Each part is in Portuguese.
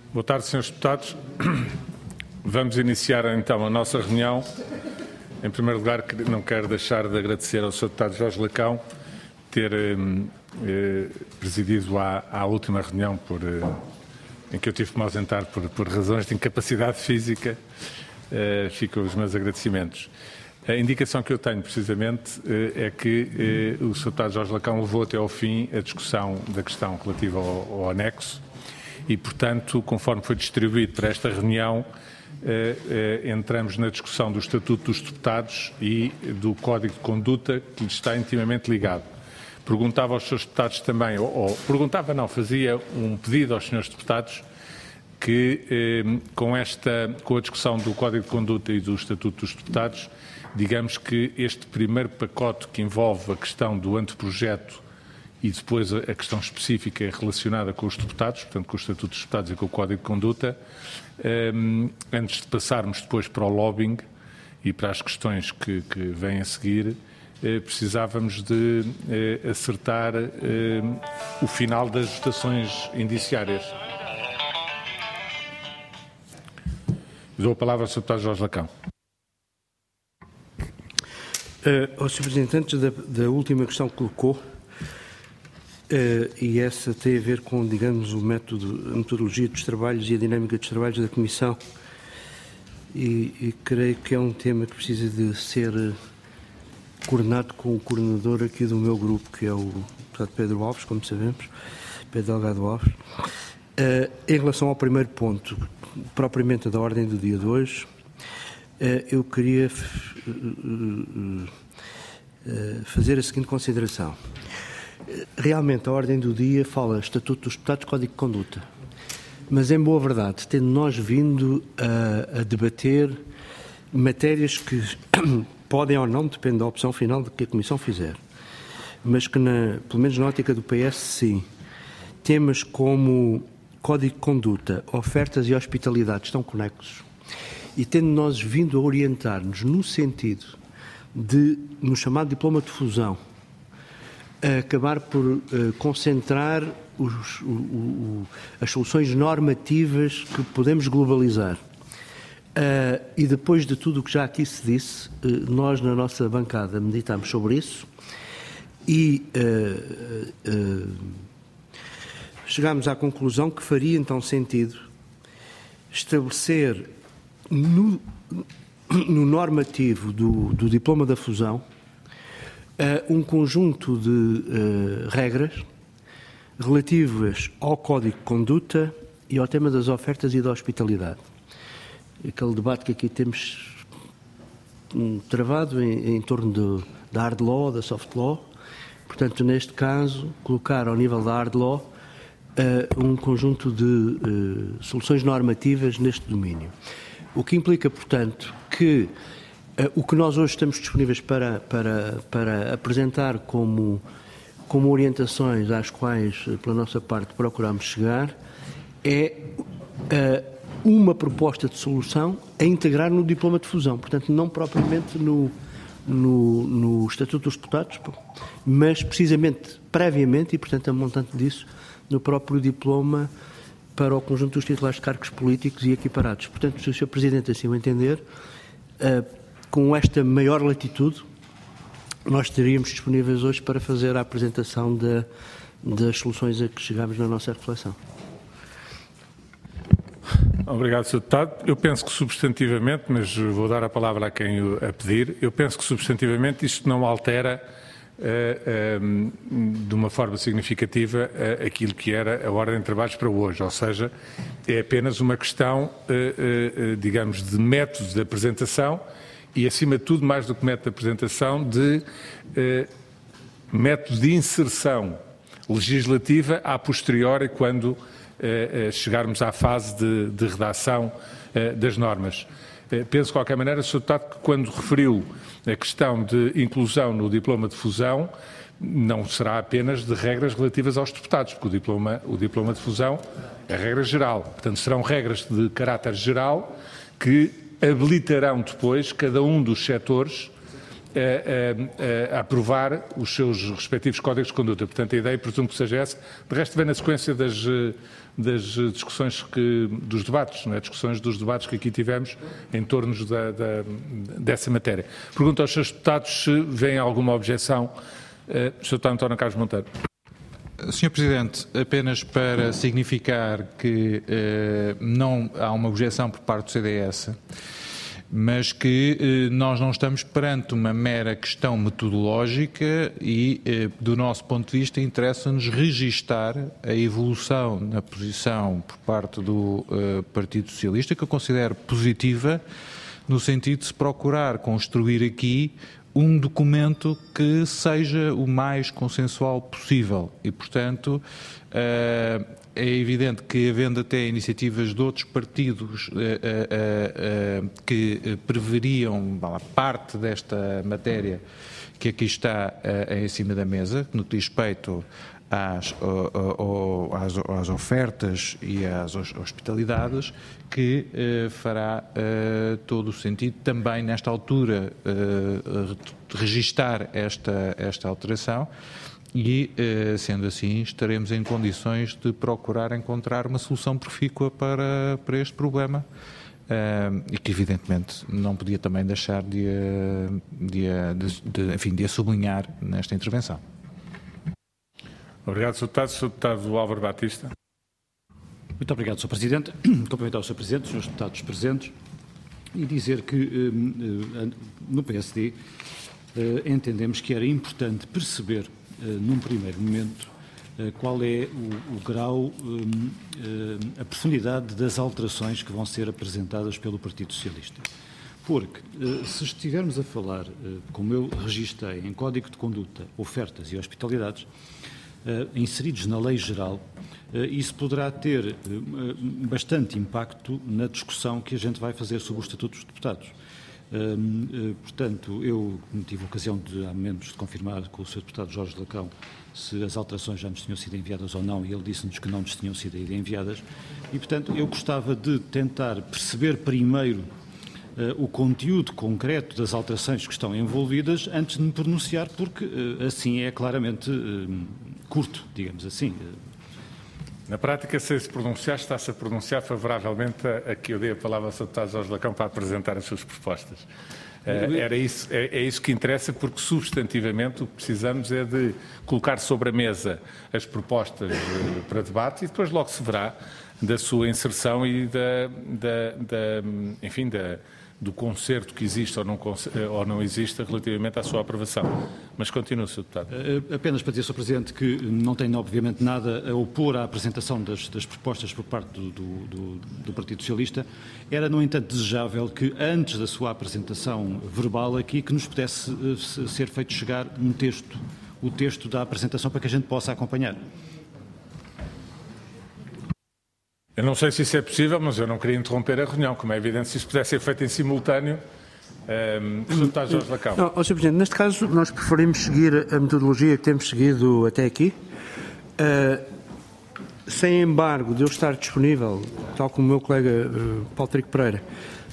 Boa tarde, Srs. Deputados. Vamos iniciar então a nossa reunião. Em primeiro lugar, não quero deixar de agradecer ao Sr. Deputado Jorge Lacão ter presidido à última reunião em que eu tive que me ausentar por razões de incapacidade física. Ficam os meus agradecimentos. A indicação que eu tenho, precisamente, é que o Sr. Deputado Jorge Lacão levou até ao fim a discussão da questão relativa ao anexo e, portanto, conforme foi distribuído para esta reunião, entramos na discussão do Estatuto dos Deputados e do Código de Conduta, que lhes está intimamente ligado. Perguntava aos Srs. Deputados também, fazia um pedido aos Srs. Deputados que, com a discussão do Código de Conduta e do Estatuto dos Deputados, digamos que este primeiro pacote que envolve a questão do anteprojeto e depois a questão específica relacionada com os deputados, portanto com o Estatuto dos Deputados e com o Código de Conduta, antes de passarmos depois para o lobbying e para as questões que vêm a seguir, precisávamos de acertar o final das votações indiciárias. Dou a palavra ao Sr. Deputado Jorge Lacão. Ao Sr. Presidente, antes da última questão que colocou, e essa tem a ver com, digamos, a metodologia dos trabalhos e a dinâmica dos trabalhos da Comissão, e creio que é um tema que precisa de ser coordenado com o coordenador aqui do meu grupo, que é o deputado Pedro Alves, como sabemos, Pedro Delgado Alves. Em relação ao primeiro ponto, propriamente da ordem do dia de hoje, eu queria fazer a seguinte consideração. Realmente, a ordem do dia fala Estatuto dos Deputados, Código de Conduta. Mas, em boa verdade, tendo nós vindo a debater matérias que podem ou não, depende da opção final que a Comissão fizer, mas que, pelo menos na ótica do PS, sim, temas como Código de Conduta, ofertas e hospitalidade estão conexos, e tendo nós vindo a orientar-nos no sentido de, no chamado diploma de fusão, acabar por concentrar as soluções normativas que podemos globalizar. E depois de tudo o que já aqui se disse, nós na nossa bancada meditamos sobre isso e chegámos à conclusão que faria então sentido estabelecer no normativo do diploma da fusão um conjunto de regras relativas ao Código de Conduta e ao tema das ofertas e da hospitalidade. Aquele debate que aqui temos travado em torno da hard law, da soft law. Portanto, neste caso, colocar ao nível da hard law um conjunto de soluções normativas neste domínio. O que implica, portanto, que o que nós hoje estamos disponíveis para apresentar como orientações às quais, pela nossa parte, procuramos chegar, é uma proposta de solução a integrar no diploma de fusão. Portanto, não propriamente no Estatuto dos Deputados, mas precisamente, previamente, e portanto a montante disso, no próprio diploma para o conjunto dos titulares de cargos políticos e equiparados. Portanto, se o Sr. Presidente assim o entender, com esta maior latitude, nós estaríamos disponíveis hoje para fazer a apresentação das soluções a que chegámos na nossa reflexão. Obrigado, Sr. Deputado. Eu penso que substantivamente, mas vou dar a palavra a quem a pedir, eu penso que substantivamente isto não altera de uma forma significativa aquilo que era a ordem de trabalhos para hoje, ou seja, é apenas uma questão, digamos, de métodos de apresentação e, acima de tudo, mais do que método de apresentação, de método de inserção legislativa a posteriori, quando chegarmos à fase de redação das normas. Penso, de qualquer maneira, Sr. Deputado, que quando referiu a questão de inclusão no diploma de fusão, não será apenas de regras relativas aos deputados, porque o diploma de fusão é regra geral. Portanto, serão regras de caráter geral que habilitarão depois cada um dos setores a aprovar os seus respectivos códigos de conduta. Portanto, a ideia, presumo que seja essa. De resto, vem na sequência das discussões dos debates, não é? Discussões dos debates que aqui tivemos em torno dessa matéria. Pergunto aos seus deputados se vêem alguma objeção. Sr. Deputado António Carlos Monteiro. Sr. Presidente, apenas para significar que não há uma objeção por parte do CDS, mas que nós não estamos perante uma mera questão metodológica e, do nosso ponto de vista, interessa-nos registar a evolução na posição por parte do Partido Socialista, que eu considero positiva, no sentido de se procurar construir aqui um documento que seja o mais consensual possível e, portanto, é evidente que, havendo até iniciativas de outros partidos que preveriam parte desta matéria que aqui está em cima da mesa, no que diz respeito às ofertas e às hospitalidades, que fará todo o sentido também, nesta altura, registar esta alteração e, sendo assim, estaremos em condições de procurar encontrar uma solução profícua para este problema e que, evidentemente, não podia também deixar de a sublinhar nesta intervenção. Obrigado, Sr. Deputado. Sr. Deputado Álvaro Batista. Muito obrigado, Sr. Presidente. Cumprimentar o Sr. Presidente, os Srs. Deputados presentes e dizer que no PSD entendemos que era importante perceber, num primeiro momento, qual é o grau, a profundidade das alterações que vão ser apresentadas pelo Partido Socialista. Porque, se estivermos a falar, como eu registrei, em Código de Conduta, ofertas e hospitalidades, inseridos na Lei Geral, isso poderá ter bastante impacto na discussão que a gente vai fazer sobre o Estatuto dos Deputados. Portanto, eu tive a ocasião de, há momentos, de confirmar com o Sr. Deputado Jorge Lacão se as alterações já nos tinham sido enviadas ou não, e ele disse-nos que não nos tinham sido enviadas. E, portanto, eu gostava de tentar perceber primeiro o conteúdo concreto das alterações que estão envolvidas antes de me pronunciar, porque assim é claramente curto, digamos assim. Na prática, se se pronunciar, está-se a pronunciar favoravelmente a que eu dei a palavra ao Sr. Deputado Jorge Lacão para apresentar as suas propostas. É isso que interessa, porque substantivamente o que precisamos é de colocar sobre a mesa as propostas para debate e depois logo se verá da sua inserção e do concerto que existe ou não existe relativamente à sua aprovação. Mas continua, Sr. Deputado. Apenas para dizer, Sr. Presidente, que não tenho obviamente nada a opor à apresentação das propostas por parte do Partido Socialista. Era, no entanto, desejável que, antes da sua apresentação verbal aqui, que nos pudesse ser feito chegar o texto da apresentação para que a gente possa acompanhar. Eu não sei se isso é possível, mas eu não queria interromper a reunião. Como é evidente, se isso pudesse ser feito em simultâneo. Sr. Deputado Jorge Lacão. Não, Sr. Presidente, neste caso nós preferimos seguir a metodologia que temos seguido até aqui. Sem embargo de eu estar disponível, tal como o meu colega Paulo Trigo Pereira,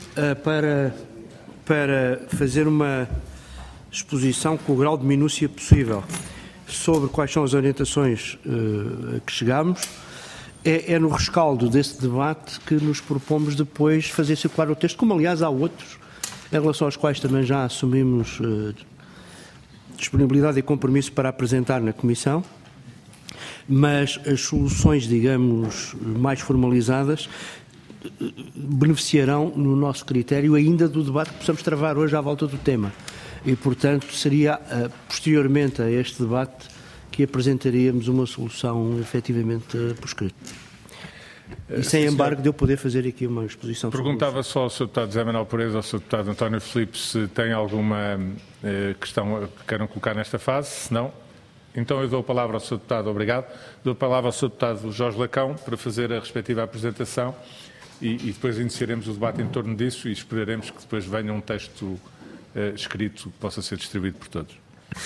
para fazer uma exposição com o grau de minúcia possível sobre quais são as orientações a que chegamos. É no rescaldo desse debate que nos propomos depois fazer circular o texto, como aliás há outros, em relação aos quais também já assumimos disponibilidade e compromisso para apresentar na Comissão, mas as soluções, digamos, mais formalizadas beneficiarão, no nosso critério, ainda do debate que possamos travar hoje à volta do tema. E, portanto, seria posteriormente a este debate que apresentaríamos uma solução efetivamente por escrito. E sem embargo de eu poder fazer aqui uma exposição. Perguntava só ao Sr. Deputado José Manuel Pereira ou ao Sr. Deputado António Filipe se tem alguma questão que queiram colocar nesta fase. Se não, então eu dou a palavra ao Sr. Deputado, obrigado. Dou a palavra ao Sr. Deputado Jorge Lacão para fazer a respectiva apresentação e depois iniciaremos o debate em torno disso e esperaremos que depois venha um texto escrito que possa ser distribuído por todos.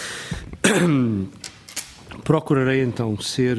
Procurarei então ser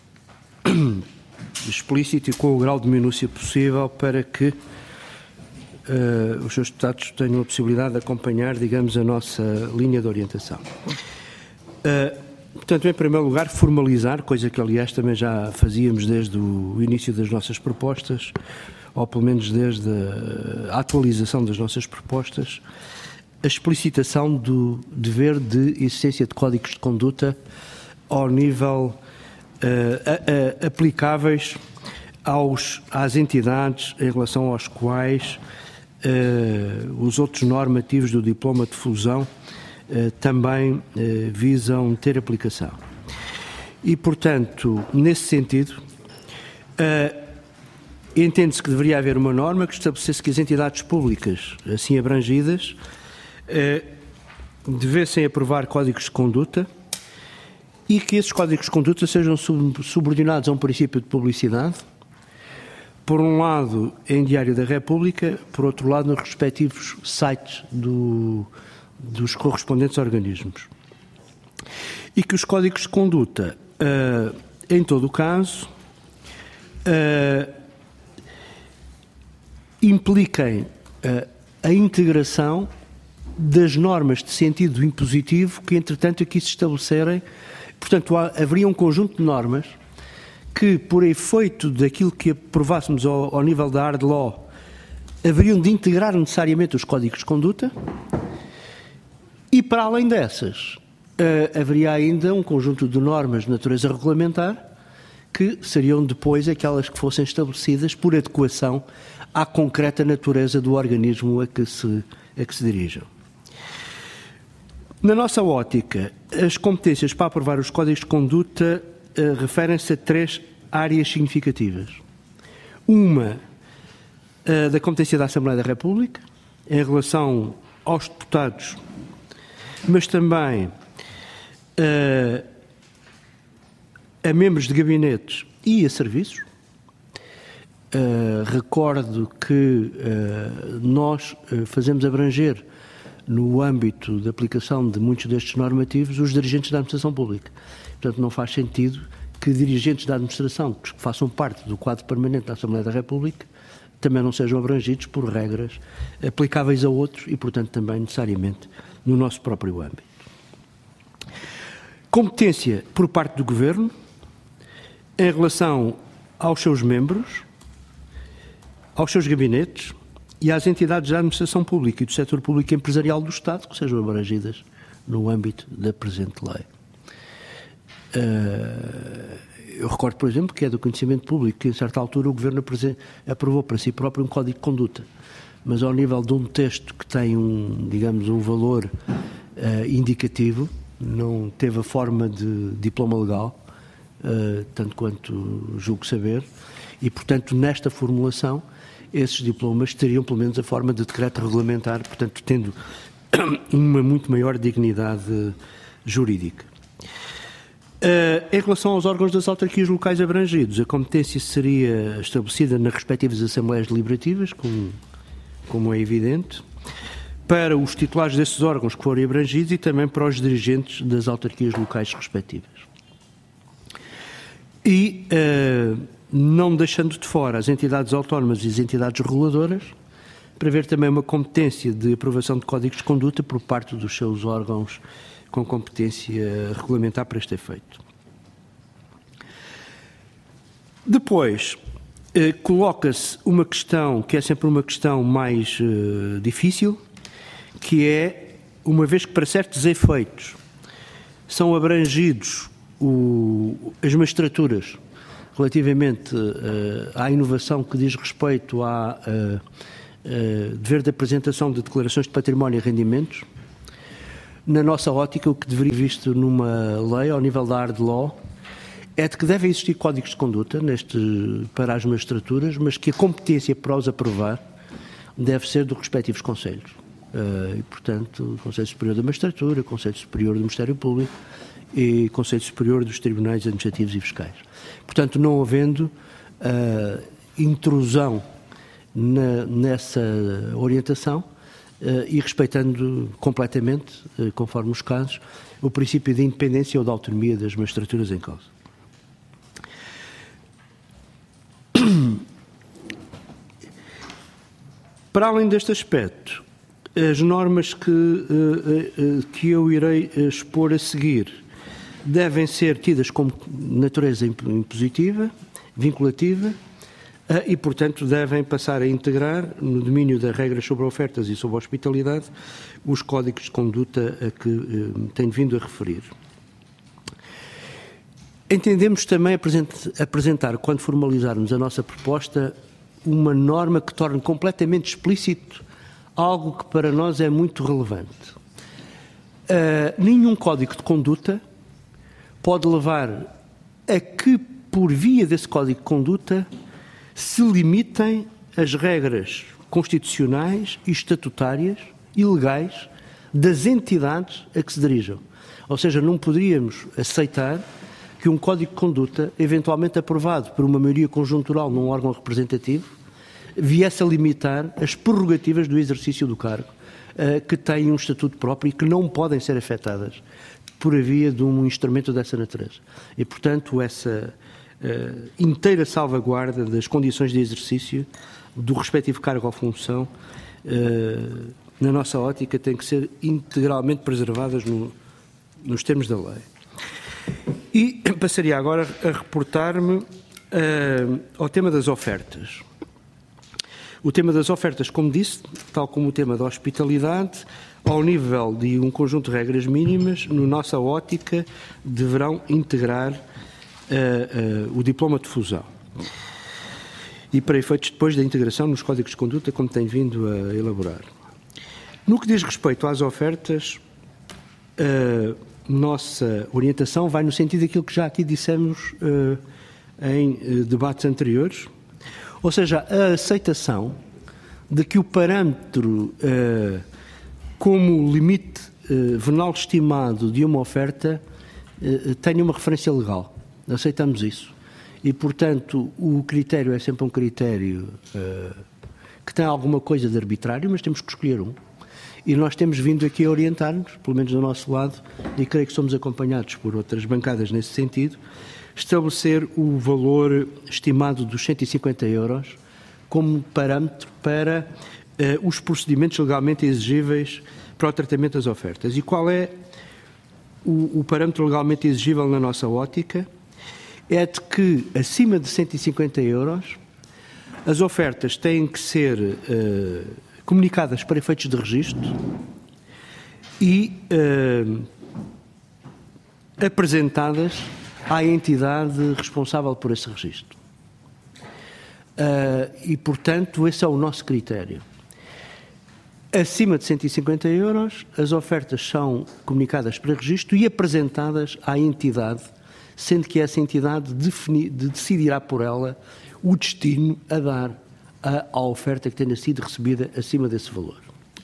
explícito e com o grau de minúcia possível para que os seus deputados tenham a possibilidade de acompanhar, digamos, a nossa linha de orientação. Portanto, em primeiro lugar, formalizar, coisa que aliás também já fazíamos desde o início das nossas propostas, ou pelo menos desde a atualização das nossas propostas, a explicitação do dever de existência de códigos de conduta ao nível aplicáveis às entidades em relação aos quais os outros normativos do diploma de fusão também visam ter aplicação. E, portanto, nesse sentido, entende-se que deveria haver uma norma que estabelecesse que as entidades públicas assim abrangidas devessem aprovar códigos de conduta e que esses códigos de conduta sejam subordinados a um princípio de publicidade, por um lado em Diário da República, por outro lado nos respectivos sites dos correspondentes organismos. E que os códigos de conduta, em todo o caso, impliquem a integração das normas de sentido impositivo que, entretanto, aqui se estabelecerem. Portanto, haveria um conjunto de normas que, por efeito daquilo que aprovássemos ao nível da hard law, haveriam de integrar necessariamente os códigos de conduta e, para além dessas, haveria ainda um conjunto de normas de natureza regulamentar que seriam depois aquelas que fossem estabelecidas por adequação à concreta natureza do organismo a que se dirijam. Na nossa ótica, as competências para aprovar os códigos de conduta referem-se a 3 áreas significativas. Uma, da competência da Assembleia da República, em relação aos deputados, mas também a membros de gabinetes e a serviços. Recordo que nós fazemos abranger no âmbito da aplicação de muitos destes normativos os dirigentes da administração pública. Portanto, não faz sentido que dirigentes da administração que façam parte do quadro permanente da Assembleia da República também não sejam abrangidos por regras aplicáveis a outros e, portanto, também necessariamente no nosso próprio âmbito. Competência por parte do Governo em relação aos seus membros, aos seus gabinetes e às entidades da administração pública e do setor público empresarial do Estado que sejam abrangidas no âmbito da presente lei. Eu recordo, por exemplo, que é do conhecimento público que, em certa altura, o Governo aprovou para si próprio um código de conduta, mas ao nível de um texto que tem um valor indicativo, não teve a forma de diploma legal, tanto quanto julgo saber, e, portanto, nesta formulação, esses diplomas teriam pelo menos a forma de decreto regulamentar, portanto, tendo uma muito maior dignidade jurídica. Em relação aos órgãos das autarquias locais abrangidos, a competência seria estabelecida nas respectivas Assembleias Deliberativas, como é evidente, para os titulares desses órgãos que forem abrangidos e também para os dirigentes das autarquias locais respectivas. E não deixando de fora as entidades autónomas e as entidades reguladoras, prever também uma competência de aprovação de códigos de conduta por parte dos seus órgãos com competência regulamentar para este efeito. Depois, coloca-se uma questão que é sempre uma questão mais difícil, que é, uma vez que para certos efeitos são abrangidos as magistraturas relativamente à inovação que diz respeito a dever de apresentação de declarações de património e rendimentos, na nossa ótica, o que deveria ser visto numa lei, ao nível da hard law, é de que devem existir códigos de conduta para as magistraturas, mas que a competência para os aprovar deve ser dos respectivos conselhos. E, portanto, o Conselho Superior da Magistratura, o Conselho Superior do Ministério Público e o Conselho Superior dos Tribunais Administrativos e Fiscais. Portanto, não havendo intrusão nessa orientação e respeitando completamente, conforme os casos, o princípio de independência ou de autonomia das magistraturas em causa. Para além deste aspecto, as normas que eu irei expor a seguir devem ser tidas como natureza impositiva, vinculativa, e, portanto, devem passar a integrar, no domínio das regras sobre ofertas e sobre a hospitalidade, os códigos de conduta a que tenho vindo a referir. Entendemos também apresentar, quando formalizarmos a nossa proposta, uma norma que torne completamente explícito algo que para nós é muito relevante. Nenhum código de conduta pode levar a que, por via desse código de conduta, se limitem as regras constitucionais e estatutárias e legais das entidades a que se dirijam. Ou seja, não poderíamos aceitar que um código de conduta, eventualmente aprovado por uma maioria conjuntural num órgão representativo, viesse a limitar as prerrogativas do exercício do cargo, que têm um estatuto próprio e que não podem ser afetadas por via de um instrumento dessa natureza. E, portanto, essa inteira salvaguarda das condições de exercício do respectivo cargo ou função, na nossa ótica, tem que ser integralmente preservadas nos termos da lei. E passaria agora a reportar-me ao tema das ofertas. O tema das ofertas, como disse, tal como o tema da hospitalidade, ao nível de um conjunto de regras mínimas, na nossa ótica, deverão integrar o diploma de fusão. E para efeitos depois da integração nos códigos de conduta, como tenho vindo a elaborar. No que diz respeito às ofertas, nossa orientação vai no sentido daquilo que já aqui dissemos em debates anteriores, ou seja, a aceitação de que o parâmetro como limite venal estimado de uma oferta tenha uma referência legal. Aceitamos isso. E, portanto, o critério é sempre um critério que tem alguma coisa de arbitrário, mas temos que escolher um. E nós temos vindo aqui a orientar-nos, pelo menos do nosso lado, e creio que somos acompanhados por outras bancadas nesse sentido, estabelecer o valor estimado dos 150 € como parâmetro para os procedimentos legalmente exigíveis para o tratamento das ofertas. E qual é o parâmetro legalmente exigível na nossa ótica? É de que, acima de 150 € as ofertas têm que ser comunicadas para efeitos de registro e apresentadas à entidade responsável por esse registro. E, portanto, esse é o nosso critério. Acima de 150 € as ofertas são comunicadas para registro e apresentadas à entidade, sendo que essa entidade decidirá por ela o destino a dar à oferta que tenha sido recebida acima desse valor.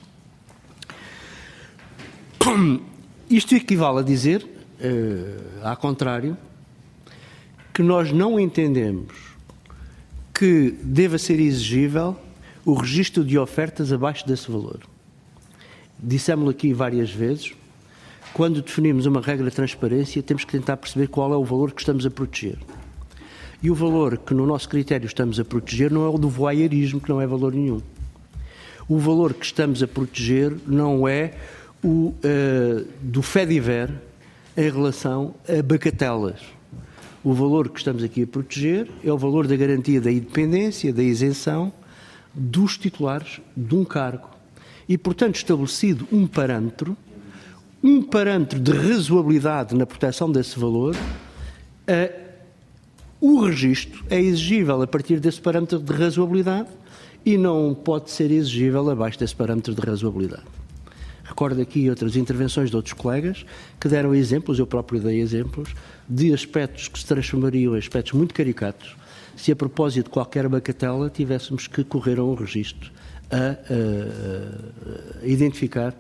Isto equivale a dizer, ao contrário, que nós não entendemos que deva ser exigível o registro de ofertas abaixo desse valor. Dissemos-lo aqui várias vezes. Quando definimos uma regra de transparência, temos que tentar perceber qual é o valor que estamos a proteger. E o valor que, no nosso critério, estamos a proteger não é o do voyeurismo, que não é valor nenhum. O valor que estamos a proteger não é o do fait-divers em relação a bagatelas. O valor que estamos aqui a proteger é o valor da garantia da independência, da isenção dos titulares de um cargo. E, portanto, estabelecido um parâmetro de razoabilidade na proteção desse valor, o registro é exigível a partir desse parâmetro de razoabilidade e não pode ser exigível abaixo desse parâmetro de razoabilidade. Recordo aqui outras intervenções de outros colegas que deram exemplos, eu próprio dei exemplos, de aspectos que se transformariam em aspectos muito caricatos se a propósito de qualquer bagatela tivéssemos que correr a um registro a identificar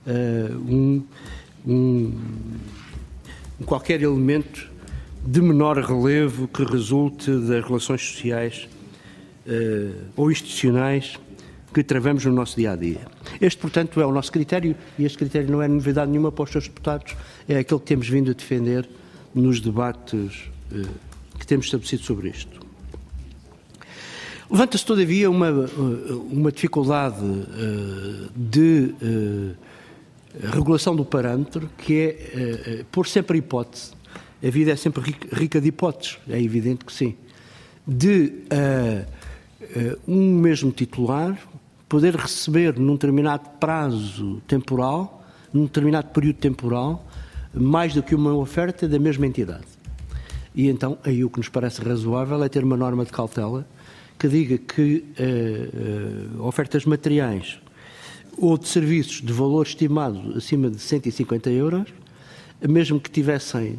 qualquer elemento de menor relevo que resulte das relações sociais ou institucionais que travamos no nosso dia-a-dia. Este, portanto, é o nosso critério e este critério não é novidade nenhuma para os seus deputados, é aquele que temos vindo a defender nos debates que temos estabelecido sobre isto. Levanta-se, todavia, uma dificuldade de regulação do parâmetro, que é pôr sempre a hipótese. A vida é sempre rica de hipóteses, é evidente que sim. De um mesmo titular poder receber num determinado prazo temporal, num determinado período temporal, mais do que uma oferta da mesma entidade. E então, aí o que nos parece razoável é ter uma norma de cautela que diga que ofertas materiais ou de serviços de valor estimado acima de 150 euros, mesmo que tivessem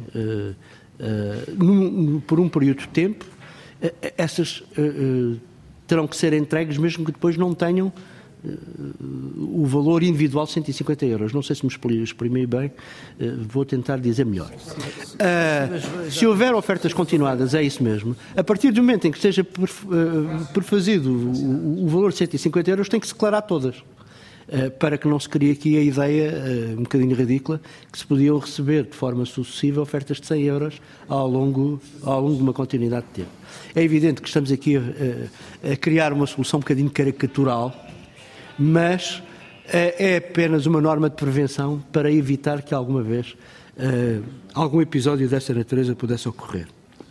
por um período de tempo, essas terão que ser entregues mesmo que depois não tenham o valor individual de 150 euros. Não sei se me exprimi bem, vou tentar dizer melhor. Se houver ofertas continuadas, é isso mesmo. A partir do momento em que esteja perfazido o valor de 150 euros, tem que se declarar todas. Para que não se crie aqui a ideia, um bocadinho ridícula, que se podiam receber de forma sucessiva ofertas de 100 euros ao longo de uma continuidade de tempo. É evidente que estamos aqui a criar uma solução um bocadinho caricatural, mas é apenas uma norma de prevenção para evitar que alguma vez algum episódio dessa natureza pudesse ocorrer.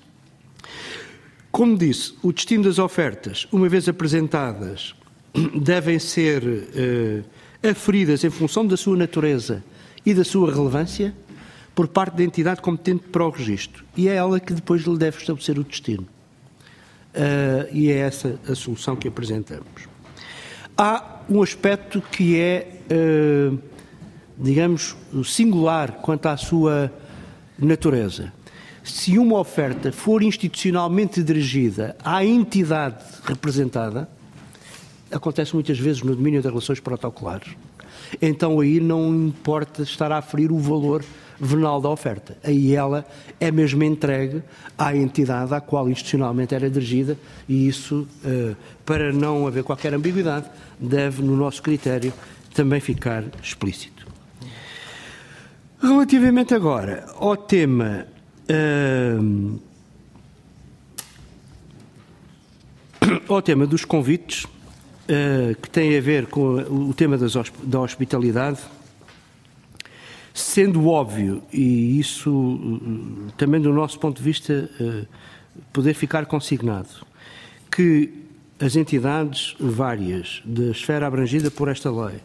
Como disse, o destino das ofertas, uma vez apresentadas, devem ser aferidas em função da sua natureza e da sua relevância por parte da entidade competente para o registro. E é ela que depois lhe deve estabelecer o destino. E é essa a solução que apresentamos. Há um aspecto que é, digamos, singular quanto à sua natureza. Se uma oferta for institucionalmente dirigida à entidade representada, acontece muitas vezes no domínio das relações protocolares. Então aí não importa estar a aferir o valor venal da oferta. Aí ela é mesmo entregue à entidade à qual institucionalmente era dirigida e isso, para não haver qualquer ambiguidade, deve, no nosso critério, também ficar explícito. Relativamente agora ao tema dos convites, que tem a ver com o tema da hospitalidade, sendo óbvio, e isso também do nosso ponto de vista poder ficar consignado, que as entidades várias da esfera abrangida por esta lei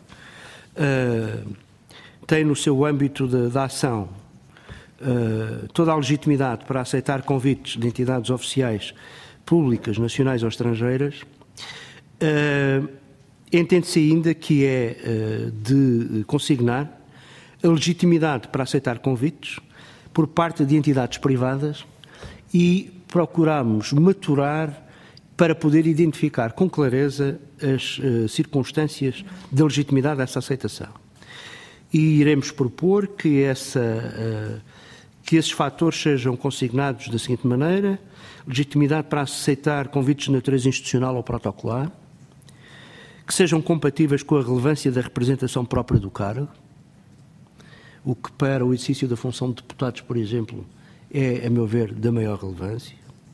têm no seu âmbito da ação toda a legitimidade para aceitar convites de entidades oficiais públicas, nacionais ou estrangeiras. Entende-se ainda que é de consignar a legitimidade para aceitar convites por parte de entidades privadas e procuramos maturar para poder identificar com clareza as circunstâncias da legitimidade dessa aceitação. E iremos propor que esses fatores sejam consignados da seguinte maneira: legitimidade para aceitar convites de natureza institucional ou protocolar, que sejam compatíveis com a relevância da representação própria do cargo, o que para o exercício da função de deputados, por exemplo, é, a meu ver, da maior relevância.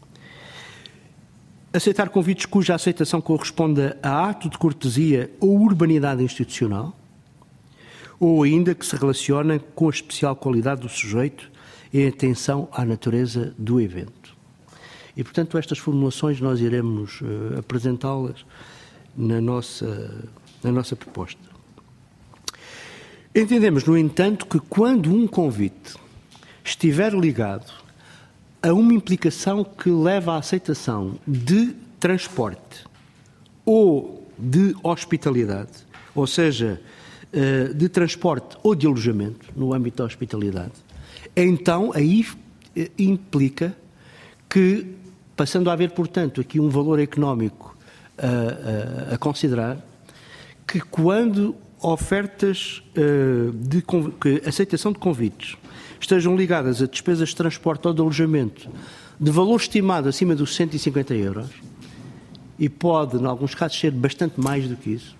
Aceitar convites cuja aceitação corresponda a ato de cortesia ou urbanidade institucional, ou ainda que se relacionem com a especial qualidade do sujeito em atenção à natureza do evento. E, portanto, estas formulações nós iremos apresentá-las na nossa proposta. Entendemos, no entanto, que quando um convite estiver ligado a uma implicação que leva à aceitação de transporte ou de hospitalidade, ou seja, de transporte ou de alojamento no âmbito da hospitalidade, então aí implica que, passando a haver, portanto, aqui um valor económico a considerar, que quando ofertas que aceitação de convites estejam ligadas a despesas de transporte ou de alojamento de valor estimado acima dos 150 euros, e pode, em alguns casos, ser bastante mais do que isso,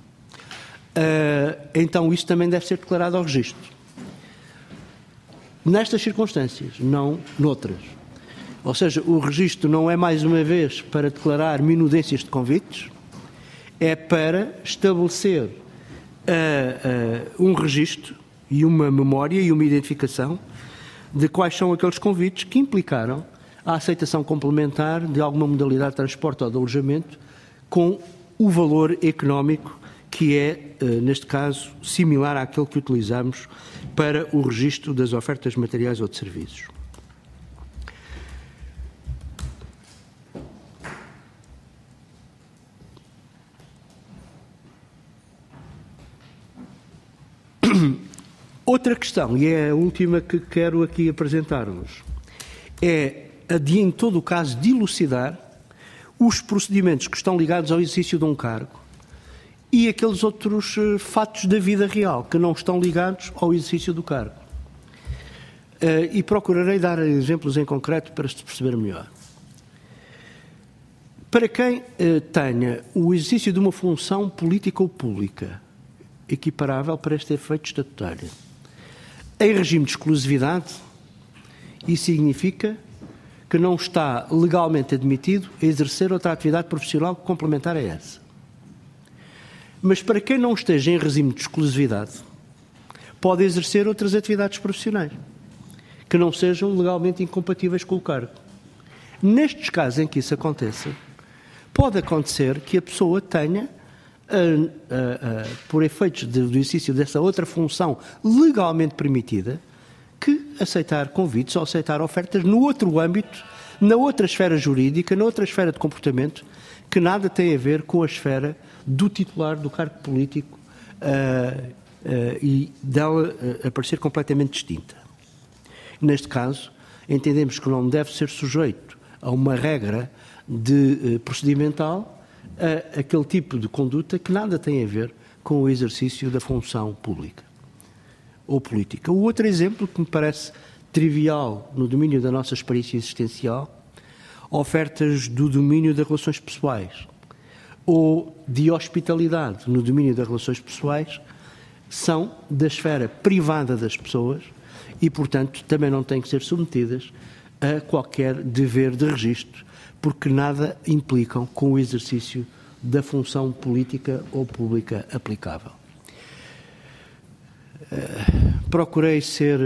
então isso também deve ser declarado ao registro. Nestas circunstâncias, não noutras. Ou seja, o registro não é, mais uma vez, para declarar minudências de convites, é para estabelecer um registro e uma memória e uma identificação de quais são aqueles convites que implicaram a aceitação complementar de alguma modalidade de transporte ou de alojamento com o valor económico que é, neste caso, similar àquele que utilizamos para o registro das ofertas materiais ou de serviços. Outra questão, e é a última que quero aqui apresentar-vos, é a de, em todo o caso, dilucidar os procedimentos que estão ligados ao exercício de um cargo e aqueles outros fatos da vida real que não estão ligados ao exercício do cargo. E procurarei dar exemplos em concreto para se perceber melhor. Para quem tenha o exercício de uma função política ou pública equiparável para este efeito estatutário, em regime de exclusividade, isso significa que não está legalmente admitido a exercer outra atividade profissional complementar a essa. Mas para quem não esteja em regime de exclusividade, pode exercer outras atividades profissionais que não sejam legalmente incompatíveis com o cargo. Nestes casos em que isso aconteça, pode acontecer que a pessoa tenha, por efeitos do exercício dessa outra função legalmente permitida, que aceitar convites ou aceitar ofertas no outro âmbito, na outra esfera jurídica, na outra esfera de comportamento, que nada tem a ver com a esfera do titular do cargo político e dela aparecer completamente distinta. Neste caso, entendemos que não deve ser sujeito a uma regra procedimental aquele tipo de conduta que nada tem a ver com o exercício da função pública ou política. O outro exemplo que me parece trivial no domínio da nossa experiência existencial, ofertas do domínio das relações pessoais ou de hospitalidade no domínio das relações pessoais, são da esfera privada das pessoas e, portanto, também não têm que ser submetidas a qualquer dever de registro, porque nada implicam com o exercício da função política ou pública aplicável. Procurei ser,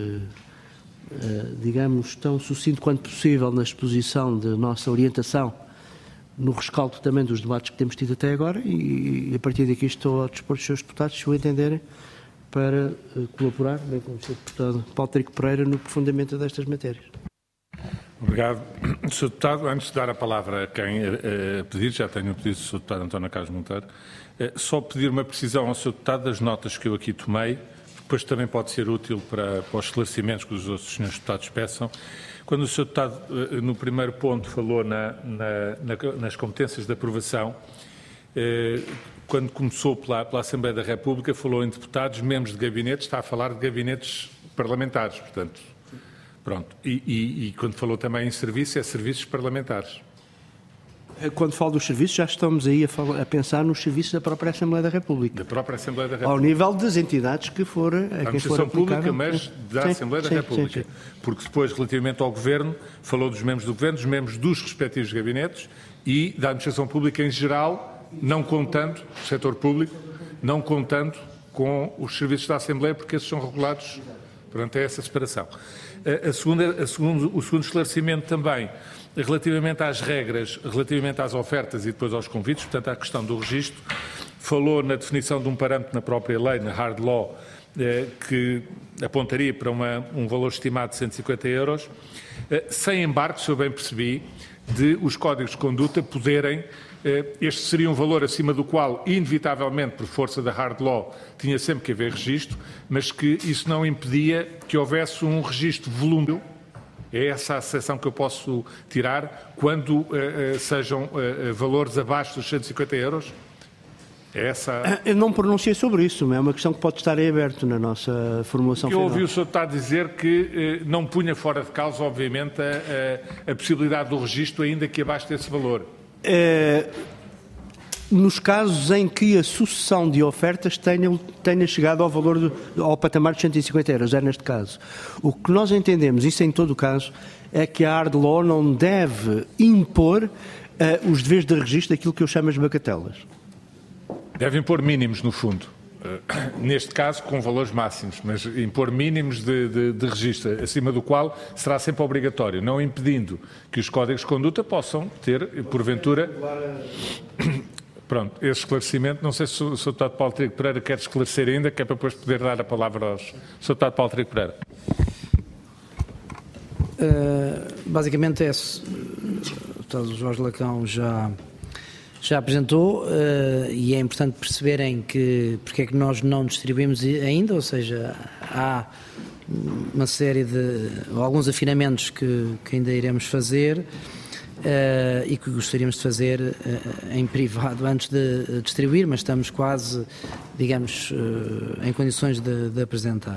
digamos, tão sucinto quanto possível na exposição da nossa orientação, no rescaldo também dos debates que temos tido até agora, e a partir daqui estou ao dispor dos seus deputados, se o entenderem, para colaborar, bem como o Sr. Deputado Paulo Trigo Pereira, no aprofundamento destas matérias. Obrigado, Sr. Deputado. Antes de dar a palavra a quem pedir, já tenho o pedido do Sr. Deputado António Carlos Monteiro, só pedir uma precisão ao Sr. Deputado das notas que eu aqui tomei, depois também pode ser útil para os esclarecimentos que os outros senhores deputados peçam. Quando o Sr. Deputado, no primeiro ponto, falou nas competências de aprovação, quando começou pela Assembleia da República, falou em deputados, membros de gabinetes, está a falar de gabinetes parlamentares, portanto, pronto. E quando falou também em serviço, é serviços parlamentares. Quando falo dos serviços, já estamos aí a pensar nos serviços da própria Assembleia da República. Da própria Assembleia da República. Ao nível das entidades que forem... Da administração pública, mas da Assembleia da República. Sim. Porque depois, relativamente ao Governo, falou dos membros do Governo, dos membros dos respectivos gabinetes e da administração pública em geral, não contando, o setor público, não contando com os serviços da Assembleia, porque esses são regulados perante essa separação. O segundo esclarecimento também, relativamente às regras, relativamente às ofertas e depois aos convites, portanto, à questão do registro, falou na definição de um parâmetro na própria lei, na hard law, que apontaria para um valor estimado de 150 euros, sem embargo, se eu bem percebi, de os códigos de conduta poderem, este seria um valor acima do qual, inevitavelmente, por força da hard law, tinha sempre que haver registro, mas que isso não impedia que houvesse um registro volúvel. É essa a sensação que eu posso tirar quando sejam valores abaixo dos 150 euros? É essa... Eu não pronunciei sobre isso, é uma questão que pode estar em aberto na nossa formulação final. Eu ouvi o Sr. Deputado dizer que não punha fora de causa, obviamente, a possibilidade do registro, ainda que abaixo desse valor. nos casos em que a sucessão de ofertas tenha chegado ao valor, ao patamar de 150 euros, é neste caso. O que nós entendemos, isso em todo o caso, é que a hard law não deve impor os deveres de registro daquilo que eu chamo as bagatelas. Deve impor mínimos, no fundo. Neste caso, com valores máximos, mas impor mínimos de registro, acima do qual será sempre obrigatório, não impedindo que os códigos de conduta possam ter, porventura... Pronto, esse esclarecimento, não sei se o Sr. Deputado Paulo Trigo Pereira quer esclarecer ainda, que é para depois poder dar a palavra aos... Sr. Deputado Paulo Trigo Pereira. Basicamente, o Deputado Jorge Lacão já apresentou, e é importante perceberem porque é que nós não distribuímos ainda, ou seja, há uma série de alguns afinamentos que ainda iremos fazer e que gostaríamos de fazer em privado antes de distribuir, mas estamos quase, digamos, em condições de apresentar.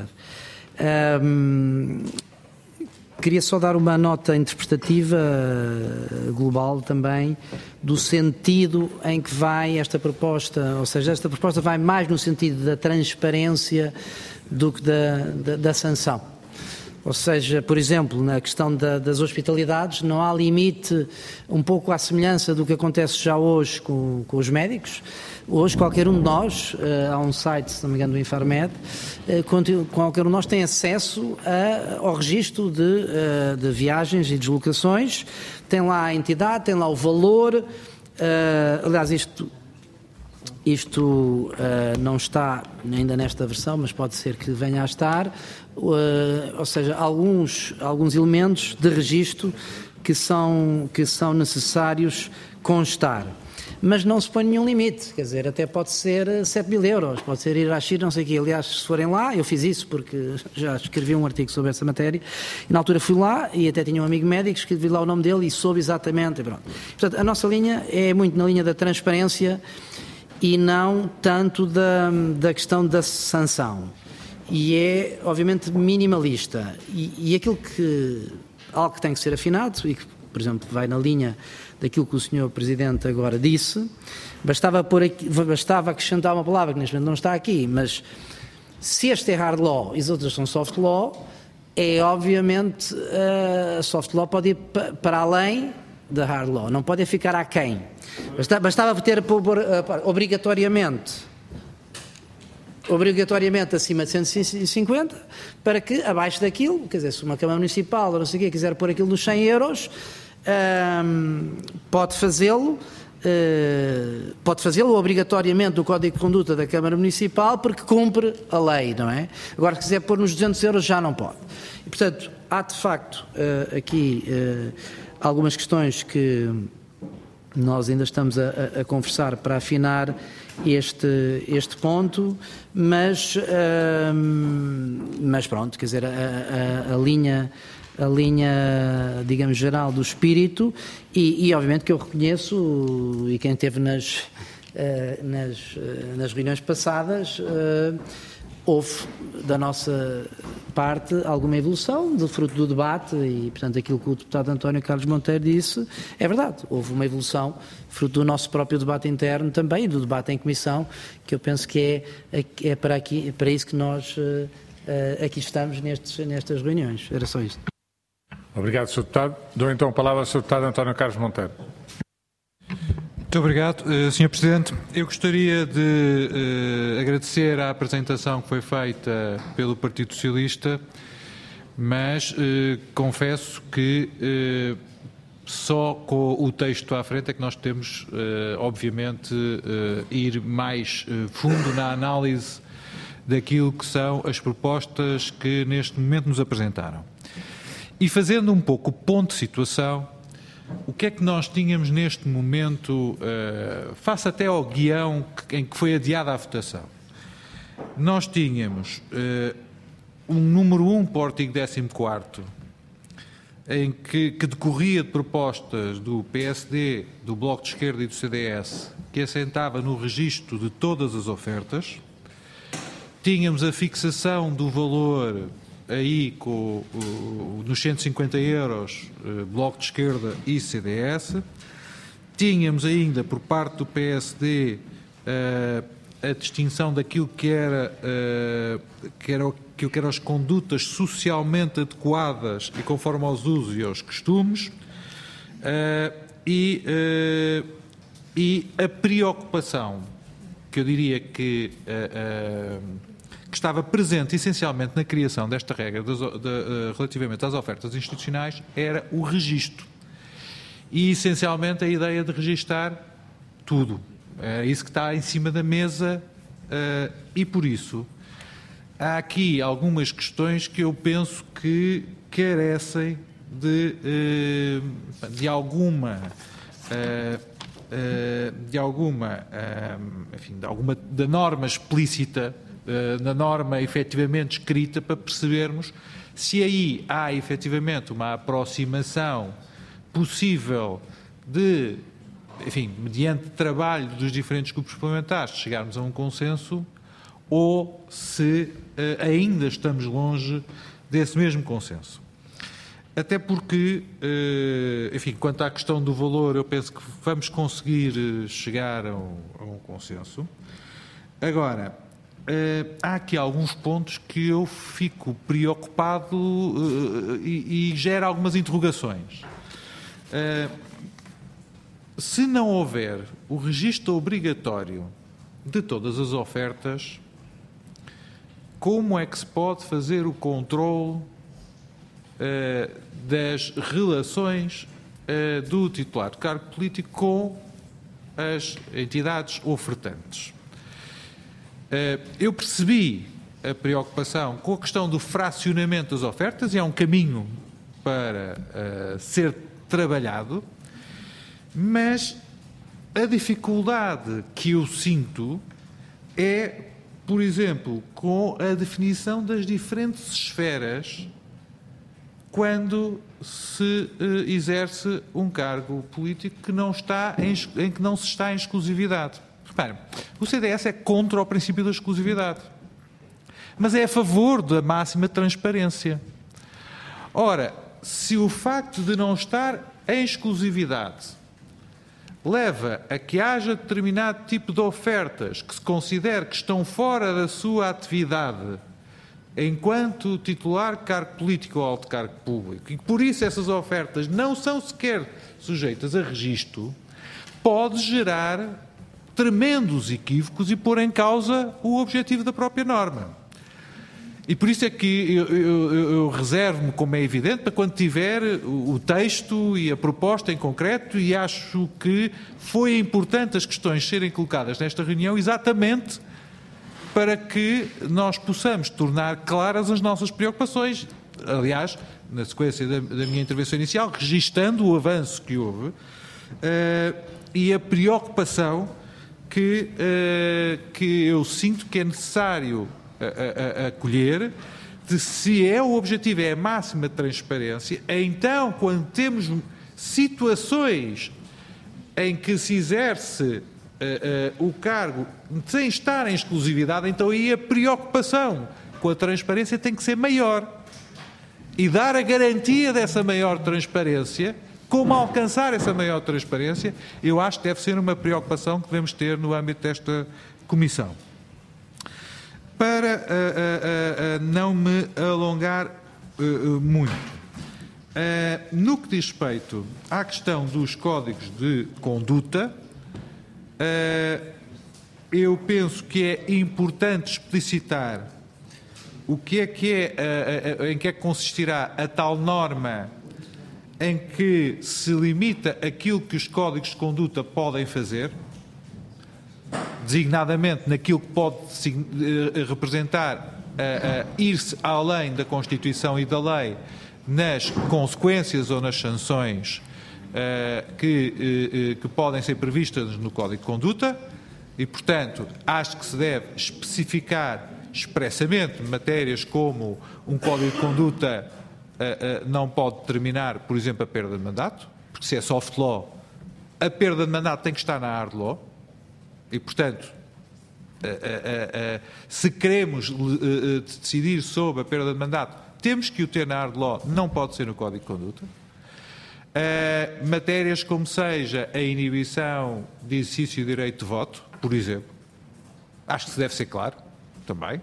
Queria só dar uma nota interpretativa global também do sentido em que vai esta proposta, ou seja, esta proposta vai mais no sentido da transparência do que da sanção. Ou seja, por exemplo, na questão das hospitalidades, não há limite, um pouco à semelhança do que acontece já hoje com os médicos. Hoje, qualquer um de nós, há um site, se não me engano, do Infarmed, qualquer um de nós tem acesso ao registro de viagens e deslocações, tem lá a entidade, tem lá o valor, aliás, isto não está ainda nesta versão, mas pode ser que venha a estar, ou seja, alguns elementos de registro que são necessários constar. Mas não se põe nenhum limite, quer dizer, até pode ser 7.000 euros, pode ser ir à China, não sei o quê. Aliás, se forem lá, eu fiz isso porque já escrevi um artigo sobre essa matéria, e na altura fui lá e até tinha um amigo médico, escrevi lá o nome dele e soube exatamente, e pronto. Portanto, a nossa linha é muito na linha da transparência e não tanto da questão da sanção. E é, obviamente, minimalista. E algo que tem que ser afinado, e que, por exemplo, vai na linha daquilo que o Sr. Presidente agora disse, bastava acrescentar uma palavra que neste momento não está aqui, mas se este é hard law e os outros são soft law, obviamente a soft law pode ir para além da hard law, não pode ficar aquém. Bastava ter obrigatoriamente acima de 150, para que abaixo daquilo, quer dizer, se uma Câmara Municipal ou não sei o quê quiser pôr aquilo nos 100 euros, pode fazê-lo obrigatoriamente do Código de Conduta da Câmara Municipal, porque cumpre a lei, não é? Agora, se quiser pôr nos 200 euros, já não pode. E, portanto, há de facto aqui algumas questões que nós ainda estamos a conversar para afinar este ponto, mas pronto, quer dizer, a linha, digamos, geral do espírito, e obviamente que eu reconheço, e quem esteve nas reuniões passadas, houve da nossa parte alguma evolução, de fruto do debate, e portanto aquilo que o deputado António Carlos Monteiro disse é verdade, houve uma evolução fruto do nosso próprio debate interno também, e do debate em comissão, que eu penso que é para isso que nós aqui estamos nestas reuniões. Era só isto. Obrigado, Sr. Deputado. Dou então a palavra ao Sr. Deputado António Carlos Monteiro. Muito obrigado, Sr. Presidente. Eu gostaria de agradecer a apresentação que foi feita pelo Partido Socialista, mas confesso que só com o texto à frente é que nós temos, obviamente, ir mais fundo na análise daquilo que são as propostas que neste momento nos apresentaram. E fazendo um pouco o ponto de situação, o que é que nós tínhamos neste momento, face até ao guião em que foi adiada a votação? Nós tínhamos um número 1 para o artigo 14º, que decorria de propostas do PSD, do Bloco de Esquerda e do CDS, que assentava no registro de todas as ofertas. Tínhamos a fixação do valor aí nos 150 euros, Bloco de Esquerda e CDS. Tínhamos ainda, por parte do PSD, a distinção daquilo que eram as condutas socialmente adequadas e conforme aos usos e aos costumes, e a preocupação, que eu diria que estava presente essencialmente na criação desta regra relativamente às ofertas institucionais, era o registro. E, essencialmente, a ideia de registar tudo. É isso que está em cima da mesa e, por isso, há aqui algumas questões que eu penso que carecem da norma explícita, da norma efetivamente escrita, para percebermos se aí há efetivamente uma aproximação possível de, enfim, mediante trabalho dos diferentes grupos parlamentares, chegarmos a um consenso, ou se ainda estamos longe desse mesmo consenso. Até porque, enfim, quanto à questão do valor, eu penso que vamos conseguir chegar a um consenso. Agora, há aqui alguns pontos que eu fico preocupado e gera algumas interrogações. Se não houver o registro obrigatório de todas as ofertas, como é que se pode fazer o controle das relações do titular de cargo político com as entidades ofertantes? Eu percebi a preocupação com a questão do fracionamento das ofertas, e é um caminho para ser trabalhado, mas a dificuldade que eu sinto é, por exemplo, com a definição das diferentes esferas quando se exerce um cargo político que não está em que não se está em exclusividade. Reparem, o CDS é contra o princípio da exclusividade, mas é a favor da máxima transparência. Ora, se o facto de não estar em exclusividade leva a que haja determinado tipo de ofertas que se considere que estão fora da sua atividade enquanto titular de cargo político ou alto cargo público, e por isso essas ofertas não são sequer sujeitas a registro, pode gerar tremendos equívocos e pôr em causa o objetivo da própria norma. E por isso é que eu reservo-me, como é evidente, para quando tiver o texto e a proposta em concreto, e acho que foi importante as questões serem colocadas nesta reunião exatamente para que nós possamos tornar claras as nossas preocupações. Aliás, na sequência da minha intervenção inicial, registando o avanço que houve e a preocupação que eu sinto que é necessário acolher, de se o objetivo é a máxima transparência, então, quando temos situações em que se exerce o cargo sem estar em exclusividade, então aí a preocupação com a transparência tem que ser maior. E dar a garantia dessa maior transparência, como alcançar essa maior transparência, eu acho que deve ser uma preocupação que devemos ter no âmbito desta Comissão. Para não me alongar muito, no que diz respeito à questão dos códigos de conduta, eu penso que é importante explicitar o que é, em que é que consistirá a tal norma em que se limita aquilo que os códigos de conduta podem fazer, designadamente naquilo que pode representar ir-se além da Constituição e da lei nas consequências ou nas sanções que podem ser previstas no Código de Conduta, e, portanto, acho que se deve especificar expressamente matérias como um Código de Conduta não pode determinar, por exemplo, a perda de mandato, porque se é soft law, a perda de mandato tem que estar na hard law. E, portanto, se queremos decidir sobre a perda de mandato, temos que o ter na hard law, não pode ser no Código de Conduta. Matérias como seja a inibição de exercício de direito de voto, por exemplo, acho que se deve ser claro também,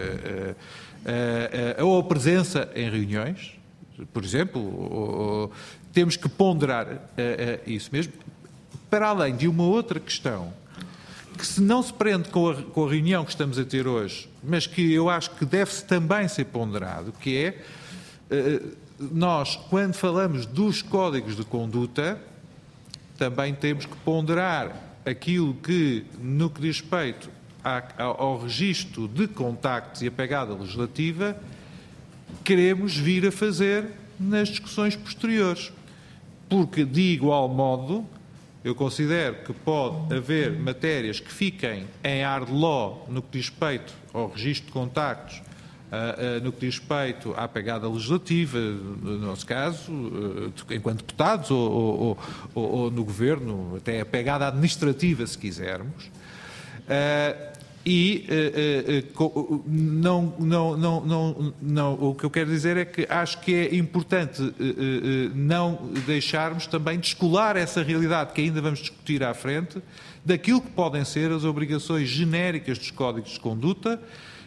ou a presença em reuniões, por exemplo, temos que ponderar isso mesmo, para além de uma outra questão, que se não se prende com a reunião que estamos a ter hoje, mas que eu acho que deve-se também ser ponderado, que é, nós, quando falamos dos códigos de conduta, também temos que ponderar aquilo que, no que diz respeito ao registro de contactos e a pegada legislativa, queremos vir a fazer nas discussões posteriores. Porque, de igual modo, eu considero que pode haver matérias que fiquem em hard law no que diz respeito ao registro de contactos, no que diz respeito à pegada legislativa, no nosso caso, enquanto deputados ou no Governo, até a pegada administrativa, se quisermos. O que eu quero dizer é que acho que é importante não deixarmos também descolar essa realidade que ainda vamos discutir à frente daquilo que podem ser as obrigações genéricas dos códigos de conduta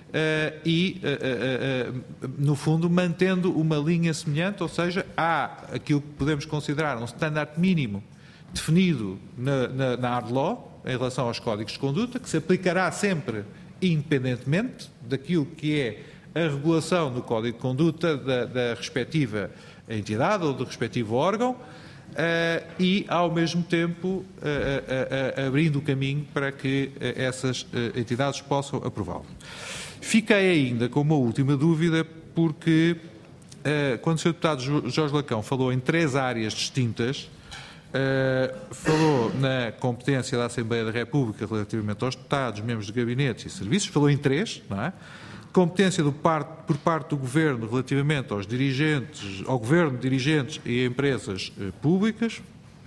no fundo, mantendo uma linha semelhante, ou seja, há aquilo que podemos considerar um standard mínimo definido na hard law, em relação aos códigos de conduta, que se aplicará sempre independentemente daquilo que é a regulação do código de conduta da respectiva entidade ou do respectivo órgão e, ao mesmo tempo, abrindo o caminho para que essas entidades possam aprová-lo. Fiquei ainda com uma última dúvida, porque quando o Sr. Deputado Jorge Lacão falou em 3 áreas distintas, falou na competência da Assembleia da República relativamente aos deputados, membros de gabinetes e serviços, falou em 3, não é? Competência por parte do Governo relativamente aos dirigentes, ao Governo, dirigentes e empresas públicas,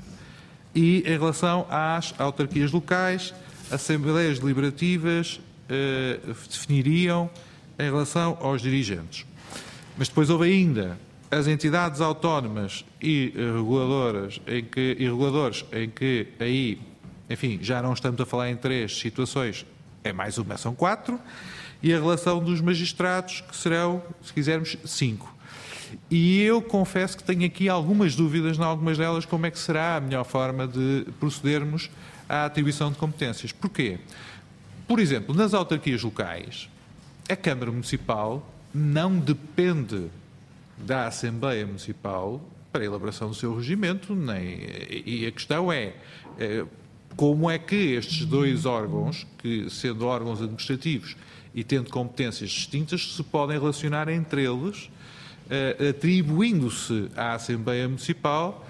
e em relação às autarquias locais, assembleias deliberativas definiriam em relação aos dirigentes. Mas depois houve ainda as entidades autónomas e reguladores em que aí, enfim, já não estamos a falar em 3 situações, é mais uma, são 4, e a relação dos magistrados, que serão, se quisermos, 5. E eu confesso que tenho aqui algumas dúvidas, em algumas delas, como é que será a melhor forma de procedermos à atribuição de competências. Porquê? Por exemplo, nas autarquias locais, a Câmara Municipal não depende da Assembleia Municipal para a elaboração do seu regimento, e a questão é como é que estes 2 órgãos, que sendo órgãos administrativos e tendo competências distintas, se podem relacionar entre eles, atribuindo-se à Assembleia Municipal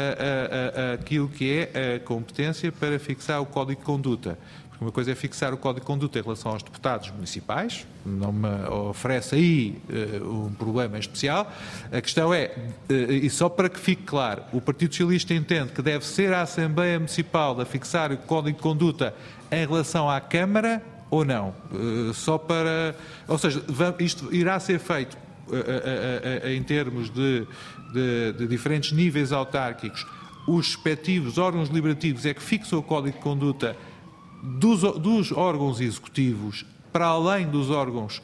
aquilo que é a competência para fixar o Código de Conduta. Porque uma coisa é fixar o Código de Conduta em relação aos deputados municipais, não me oferece aí um problema especial. A questão é, e só para que fique claro, o Partido Socialista entende que deve ser a Assembleia Municipal a fixar o Código de Conduta em relação à Câmara ou não? Só para... Ou seja, isto irá ser feito em termos de diferentes níveis autárquicos. Os respectivos órgãos deliberativos é que fixam o Código de Conduta dos órgãos executivos, para além dos órgãos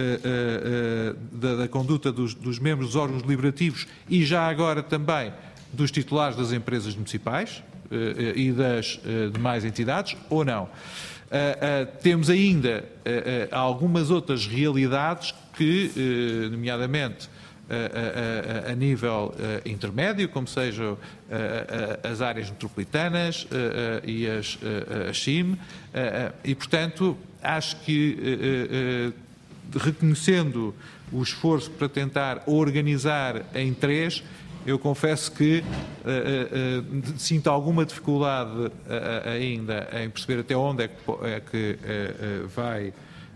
da conduta dos membros dos órgãos deliberativos e já agora também dos titulares das empresas municipais e das demais entidades, ou não? Temos ainda algumas outras realidades que, nomeadamente, a nível intermédio, como sejam as áreas metropolitanas e as CIM, e, portanto, acho que, reconhecendo o esforço para tentar organizar em 3, eu confesso que sinto alguma dificuldade ainda em perceber até onde é que vai...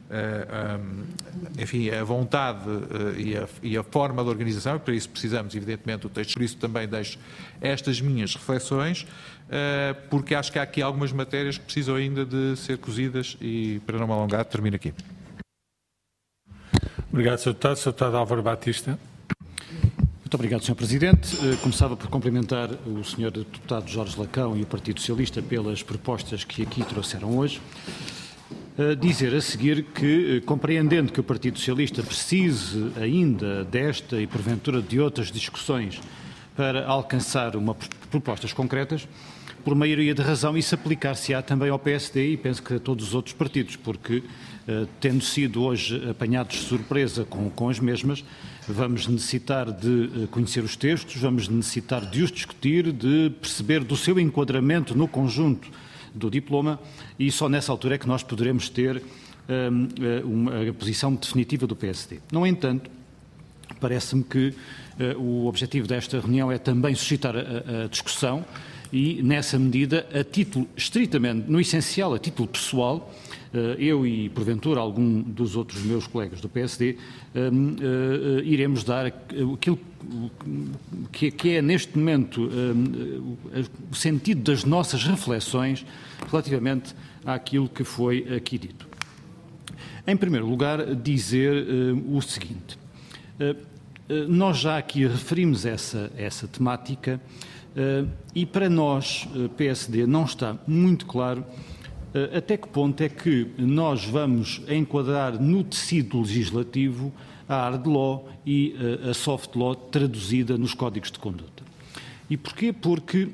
enfim, a vontade e a forma de organização, e para isso precisamos, evidentemente, do texto. Por isso também deixo estas minhas reflexões, porque acho que há aqui algumas matérias que precisam ainda de ser cozidas e, para não me alongar, termino aqui. Obrigado, Sr. Deputado. Sr. Deputado Álvaro Batista. Muito Muito obrigado, Sr. Presidente. Começava por cumprimentar o Sr. Deputado Jorge Lacão e o Partido Socialista pelas propostas que aqui trouxeram hoje. Dizer a seguir que, compreendendo que o Partido Socialista precise ainda desta e porventura de outras discussões para alcançar propostas concretas, por maioria de razão, isso aplicar-se-á também ao PSD e penso que a todos os outros partidos, porque, tendo sido hoje apanhados de surpresa com as mesmas, vamos necessitar de conhecer os textos, vamos necessitar de os discutir, de perceber do seu enquadramento no conjunto do diploma e só nessa altura é que nós poderemos ter a posição definitiva do PSD. No entanto, parece-me que o objetivo desta reunião é também suscitar a discussão e, nessa medida, a título estritamente, no essencial, a título pessoal, eu e, porventura, algum dos outros meus colegas do PSD, iremos dar aquilo que é, neste momento, o sentido das nossas reflexões relativamente àquilo que foi aqui dito. Em primeiro lugar, dizer o seguinte. Nós já aqui referimos essa temática e para nós, PSD, não está muito claro até que ponto é que nós vamos enquadrar no tecido legislativo a hard law e a soft law traduzida nos códigos de conduta. E porquê? Porque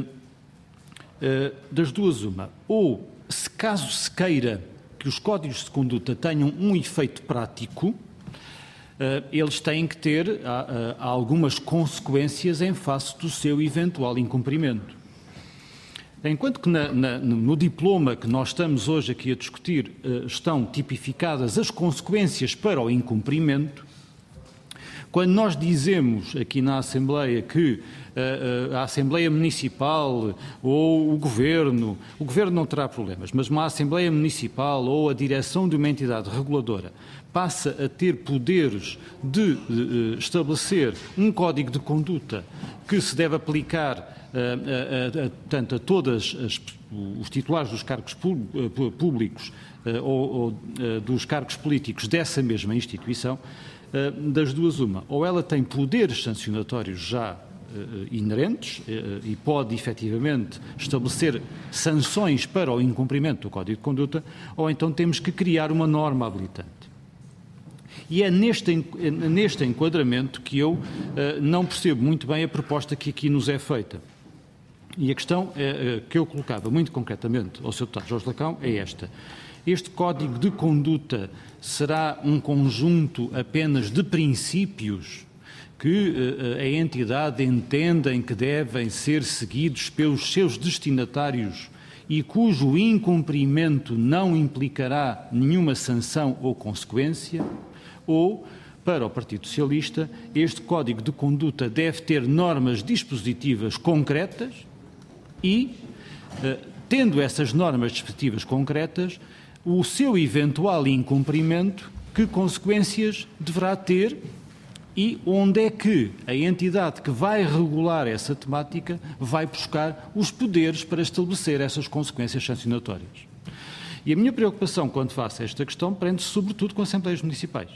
das duas uma, ou se caso se queira que os códigos de conduta tenham um efeito prático, eles têm que ter algumas consequências em face do seu eventual incumprimento. Enquanto que no diploma que nós estamos hoje aqui a discutir estão tipificadas as consequências para o incumprimento, quando nós dizemos aqui na Assembleia que a Assembleia Municipal ou o Governo não terá problemas, mas uma Assembleia Municipal ou a direção de uma entidade reguladora passa a ter poderes de estabelecer um código de conduta que se deve aplicar tanto a todos os titulares dos cargos públicos ou dos cargos políticos dessa mesma instituição, das duas uma, ou ela tem poderes sancionatórios já inerentes e pode efetivamente estabelecer sanções para o incumprimento do Código de Conduta, ou então temos que criar uma norma habilitante. E é neste enquadramento que eu não percebo muito bem a proposta que aqui nos é feita. E a questão que eu colocava muito concretamente ao Sr. Deputado Jorge Lacão é esta. Este Código de Conduta será um conjunto apenas de princípios que a entidade entendem que devem ser seguidos pelos seus destinatários e cujo incumprimento não implicará nenhuma sanção ou consequência? Ou, para o Partido Socialista, este Código de Conduta deve ter normas dispositivas concretas e, tendo essas normas dispositivas concretas, o seu eventual incumprimento, que consequências deverá ter e onde é que a entidade que vai regular essa temática vai buscar os poderes para estabelecer essas consequências sancionatórias. E a minha preocupação quando faço esta questão prende-se sobretudo com assembleias municipais,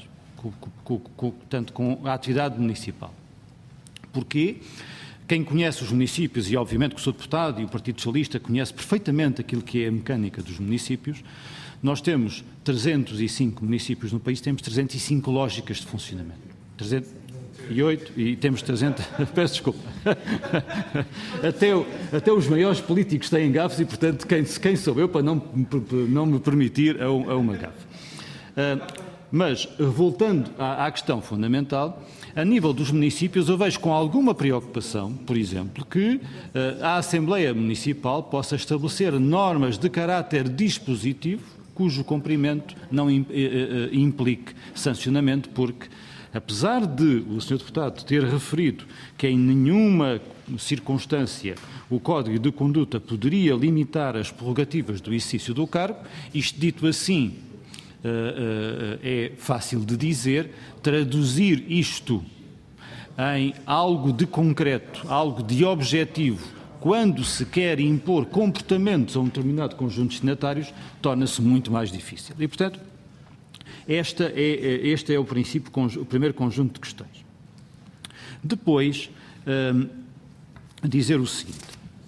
tanto com a atividade municipal. Porquê? Quem conhece os municípios, e obviamente que o Sr. Deputado e o Partido Socialista conhece perfeitamente aquilo que é a mecânica dos municípios, nós temos 305 municípios no país, temos 305 lógicas de funcionamento. 308 e temos 300... Peço desculpa. Até os maiores políticos têm gafes e, portanto, quem sou eu para não me permitir a uma gafe? Mas, voltando à questão fundamental, a nível dos municípios, eu vejo com alguma preocupação, por exemplo, que a Assembleia Municipal possa estabelecer normas de caráter dispositivo, cujo cumprimento não implique sancionamento, porque, apesar de o Sr. Deputado ter referido que em nenhuma circunstância o Código de Conduta poderia limitar as prerrogativas do exercício do cargo, isto dito assim, é fácil de dizer, traduzir isto em algo de concreto, algo de objetivo, quando se quer impor comportamentos a um determinado conjunto de destinatários, torna-se muito mais difícil. E, portanto, este é o princípio, o primeiro conjunto de questões. Depois, dizer o seguinte.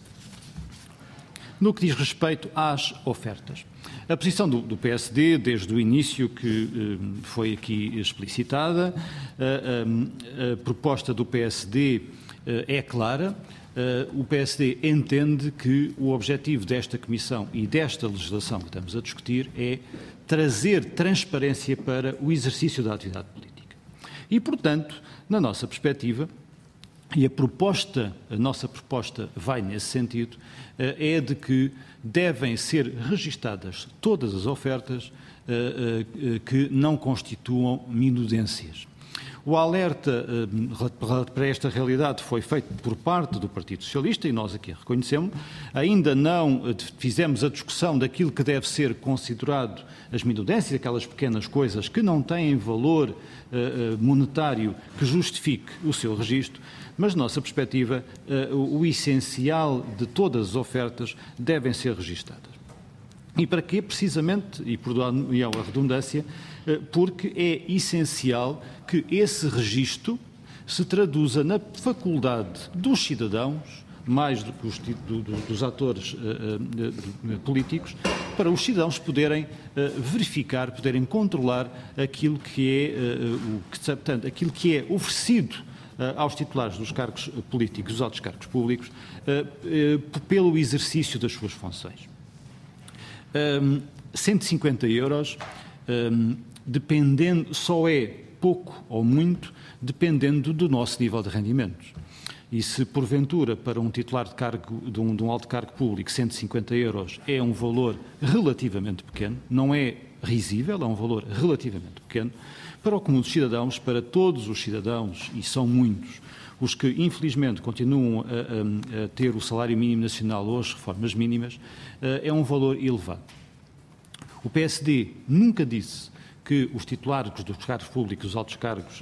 No que diz respeito às ofertas, a posição do PSD, desde o início que foi aqui explicitada, a proposta do PSD é clara. O PSD entende que o objetivo desta Comissão e desta legislação que estamos a discutir é trazer transparência para o exercício da atividade política. E, portanto, na nossa perspectiva, e a nossa proposta vai nesse sentido, é de que devem ser registadas todas as ofertas que não constituam minudências. O alerta para esta realidade foi feito por parte do Partido Socialista e nós aqui reconhecemos. Ainda não fizemos a discussão daquilo que deve ser considerado as minudências, aquelas pequenas coisas que não têm valor monetário que justifique o seu registro, mas, na nossa perspectiva, o essencial de todas as ofertas devem ser registadas. E para quê? Precisamente, e por a redundância, porque é essencial que esse registro se traduza na faculdade dos cidadãos, mais do que dos atores políticos, para os cidadãos poderem verificar, poderem controlar aquilo que é, aquilo que é oferecido aos titulares dos cargos políticos, dos altos cargos públicos, pelo exercício das suas funções. 150 euros, dependendo, só é pouco ou muito, dependendo do nosso nível de rendimentos. E se, porventura, para um titular de cargo, de um alto cargo público, 150 euros é um valor relativamente pequeno, não é risível, é um valor relativamente pequeno, para o comum dos cidadãos, para todos os cidadãos, e são muitos, os que infelizmente continuam a ter o salário mínimo nacional ou as reformas mínimas, é um valor elevado. O PSD nunca disse que os titulares dos cargos públicos, os altos cargos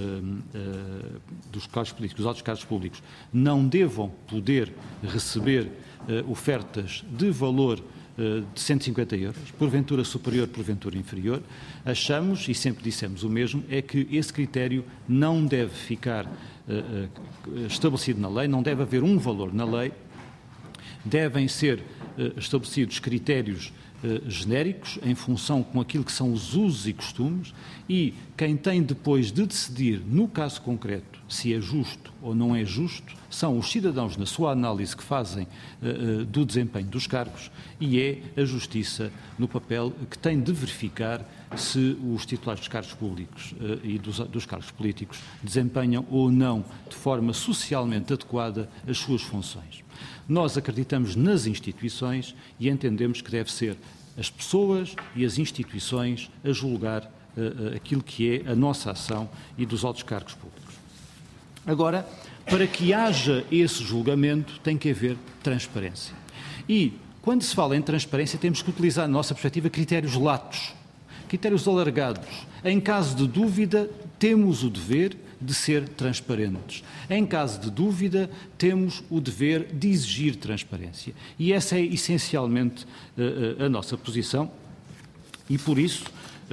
dos cargos políticos, os altos cargos públicos, não devam poder receber ofertas de valor de 150 euros, porventura superior, porventura inferior. Achamos, e sempre dissemos o mesmo, é que esse critério não deve ficar estabelecido na lei, não deve haver um valor na lei, devem ser estabelecidos critérios genéricos, em função com aquilo que são os usos e costumes, e quem tem depois de decidir, no caso concreto, se é justo ou não é justo, são os cidadãos na sua análise que fazem do desempenho dos cargos, e é a Justiça no papel que tem de verificar se os titulares dos cargos públicos e dos cargos políticos desempenham ou não de forma socialmente adequada as suas funções. Nós acreditamos nas instituições e entendemos que deve ser as pessoas e as instituições a julgar aquilo que é a nossa ação e dos altos cargos públicos. Agora, para que haja esse julgamento, tem que haver transparência. E, quando se fala em transparência, temos que utilizar, na nossa perspectiva, critérios latos, critérios alargados. Em caso de dúvida, temos o dever de ser transparentes. Em caso de dúvida, temos o dever de exigir transparência. E essa é essencialmente a nossa posição e, por isso,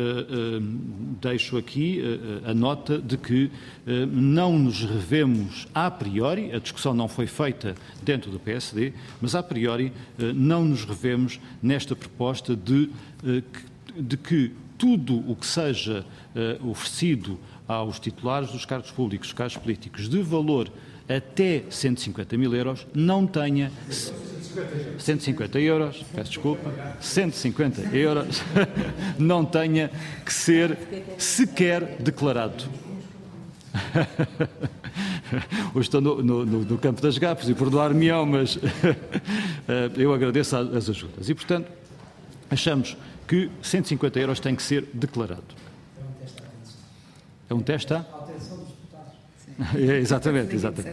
deixo aqui a nota de que não nos revemos a priori, a discussão não foi feita dentro do PSD, mas a priori não nos revemos nesta proposta de que tudo o que seja oferecido aos titulares dos cargos públicos, cargos políticos, de valor até 150 mil euros, não tenha 150 euros, peço desculpa, 150 euros, não tenha que ser sequer declarado. Hoje estou no campo das gafes e perdoar-me-ão, mas eu agradeço as ajudas. E, portanto, achamos que 150 euros tem que ser declarado. É um teste à atenção dos deputados. Exatamente.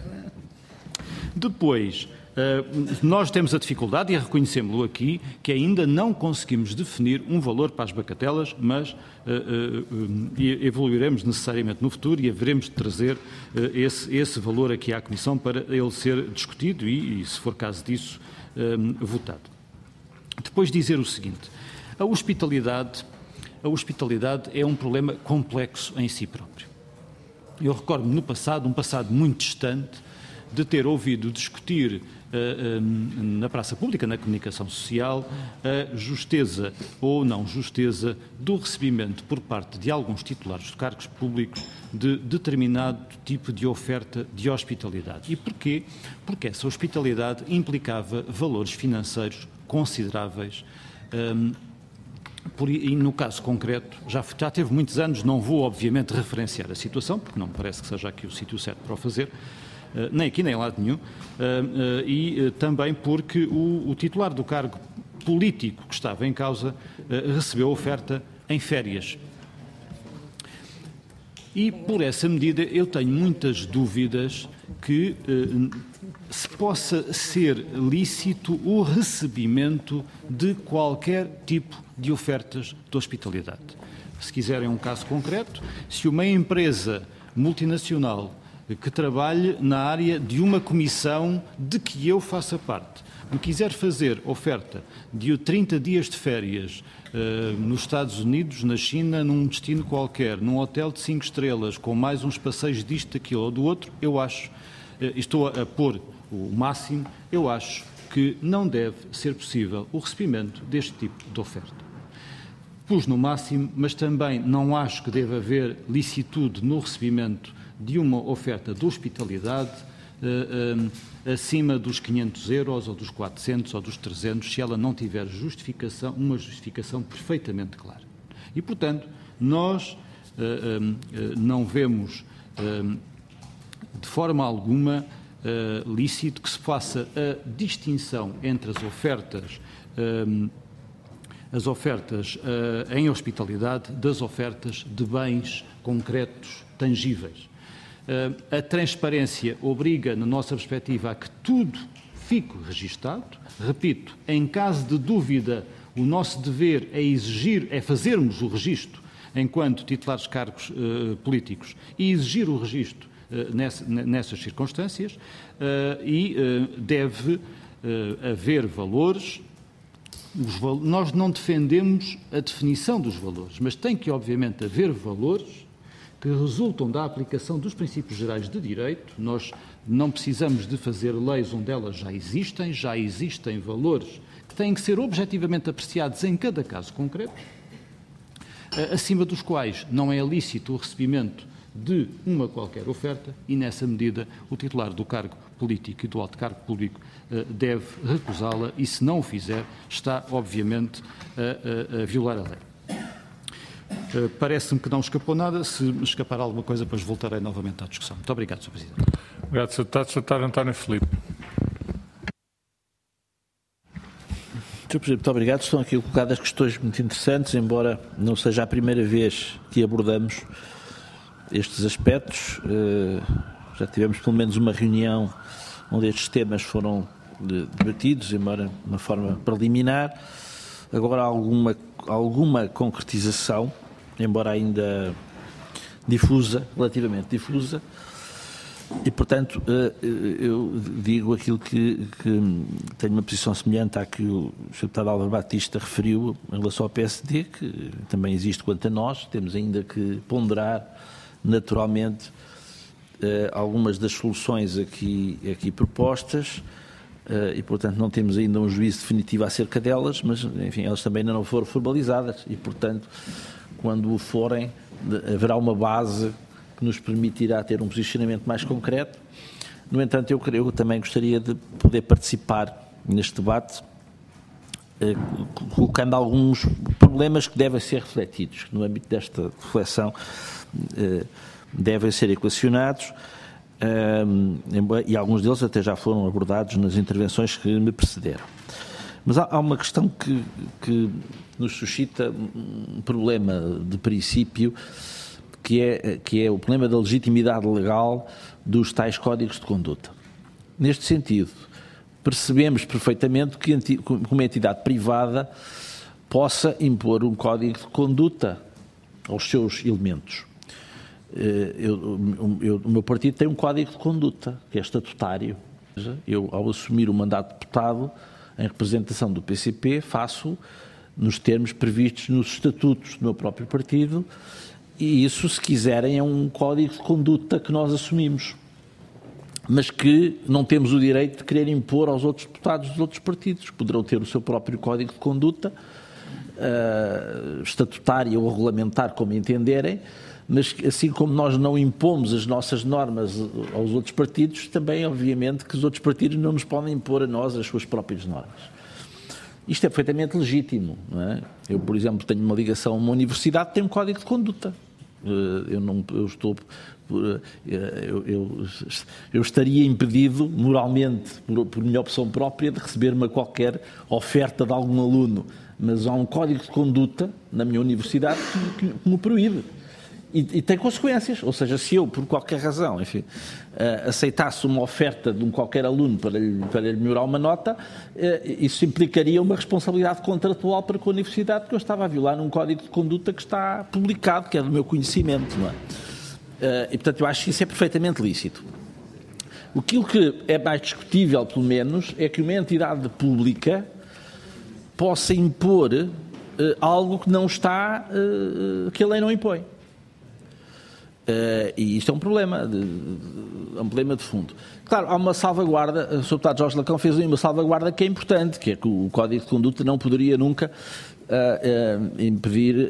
Depois, nós temos a dificuldade, e reconhecemos-lo aqui, que ainda não conseguimos definir um valor para as bagatelas, mas evoluiremos necessariamente no futuro e haveremos de trazer esse valor aqui à Comissão para ele ser discutido e se for caso disso, votado. Depois dizer o seguinte, a hospitalidade é um problema complexo em si próprio. Eu recordo-me no passado, um passado muito distante, de ter ouvido discutir na praça pública, na comunicação social, a justeza ou não justeza do recebimento por parte de alguns titulares de cargos públicos de determinado tipo de oferta de hospitalidade. E porquê? Porque essa hospitalidade implicava valores financeiros consideráveis. E no caso concreto, já teve muitos anos, não vou obviamente referenciar a situação, porque não me parece que seja aqui o sítio certo para o fazer, nem aqui nem em lado nenhum, e também porque o titular do cargo político que estava em causa recebeu oferta em férias. E por essa medida eu tenho muitas dúvidas que se possa ser lícito o recebimento de qualquer tipo de ofertas de hospitalidade. Se quiserem um caso concreto, se uma empresa multinacional que trabalhe na área de uma comissão de que eu faça parte, me quiser fazer oferta de 30 dias de férias nos Estados Unidos, na China, num destino qualquer, num hotel de 5 estrelas, com mais uns passeios disto, daquilo ou do outro, eu acho, estou a pôr o máximo, eu acho que não deve ser possível o recebimento deste tipo de oferta. Pus no máximo, mas também não acho que deve haver licitude no recebimento de uma oferta de hospitalidade acima dos 500 euros, ou dos 400, ou dos 300, se ela não tiver uma justificação perfeitamente clara. E, portanto, nós não vemos de forma alguma lícito que se faça a distinção entre as ofertas em hospitalidade das ofertas de bens concretos, tangíveis. A transparência obriga, na nossa perspectiva, a que tudo fique registado. Repito, em caso de dúvida, o nosso dever é fazermos o registro enquanto titulares de cargos políticos e exigir o registro nessas circunstâncias e deve haver valores. Nós não defendemos a definição dos valores, mas tem que, obviamente, haver valores que resultam da aplicação dos princípios gerais de direito. Nós não precisamos de fazer leis onde elas já existem valores que têm que ser objetivamente apreciados em cada caso concreto, acima dos quais não é lícito o recebimento de uma qualquer oferta e, nessa medida, o titular do cargo político e do alto cargo público deve recusá-la e, se não o fizer, está, obviamente, a violar a lei. Parece-me que não escapou nada. Se me escapar alguma coisa, depois voltarei novamente à discussão. Muito obrigado, Sr. Presidente. Obrigado, Sr. Deputado. Sr. Deputado António Filipe. Sr. Presidente, muito obrigado. Estão aqui colocadas questões muito interessantes, embora não seja a primeira vez que abordamos estes aspectos. Já tivemos pelo menos uma reunião onde estes temas foram debatidos, embora de uma forma preliminar. Agora há alguma concretização, embora ainda difusa, relativamente difusa, e, portanto, eu digo aquilo que tenho uma posição semelhante à que o Sr. Deputado Álvaro Batista referiu em relação ao PSD, que também existe quanto a nós. Temos ainda que ponderar, naturalmente, algumas das soluções aqui propostas, e, portanto, não temos ainda um juízo definitivo acerca delas, mas, enfim, elas também ainda não foram formalizadas e, portanto, quando o forem, haverá uma base que nos permitirá ter um posicionamento mais concreto. No entanto, eu também gostaria de poder participar neste debate, colocando alguns problemas que devem ser refletidos, que no âmbito desta reflexão devem ser equacionados, e alguns deles até já foram abordados nas intervenções que me precederam. Mas há uma questão que nos suscita um problema de princípio, que é o problema da legitimidade legal dos tais códigos de conduta. Neste sentido, percebemos perfeitamente que uma entidade privada possa impor um código de conduta aos seus elementos. O meu partido tem um código de conduta, que é estatutário. Eu, ao assumir o mandato de deputado, em representação do PCP, faço nos termos previstos nos estatutos do meu próprio partido E isso, se quiserem, é um código de conduta que nós assumimos, mas que não temos o direito de querer impor aos outros deputados dos outros partidos. Poderão ter o seu próprio código de conduta, estatutária ou regulamentar, como entenderem, mas assim como nós não impomos as nossas normas aos outros partidos, também, obviamente, que os outros partidos não nos podem impor a nós as suas próprias normas. Isto é perfeitamente legítimo, não é? Eu, por exemplo, tenho uma ligação a uma universidade que tem um código de conduta. Eu estaria impedido, moralmente, por minha opção própria, de receber uma qualquer oferta de algum aluno, mas há um código de conduta na minha universidade que me proíbe. E tem consequências, ou seja, se eu, por qualquer razão, enfim, aceitasse uma oferta de um qualquer aluno para lhe melhorar uma nota, isso implicaria uma responsabilidade contratual para com a universidade, porque eu estava a violar um código de conduta que está publicado, que é do meu conhecimento, não é? E, portanto, eu acho que isso é perfeitamente lícito. Aquilo que é mais discutível, pelo menos, é que uma entidade pública possa impor algo que não está, que a lei não impõe. E isto é um problema de fundo. Claro, há uma salvaguarda, o Sr. Deputado Jorge Lacão fez aí uma salvaguarda que é importante, que é que o Código de Conduta não poderia nunca impedir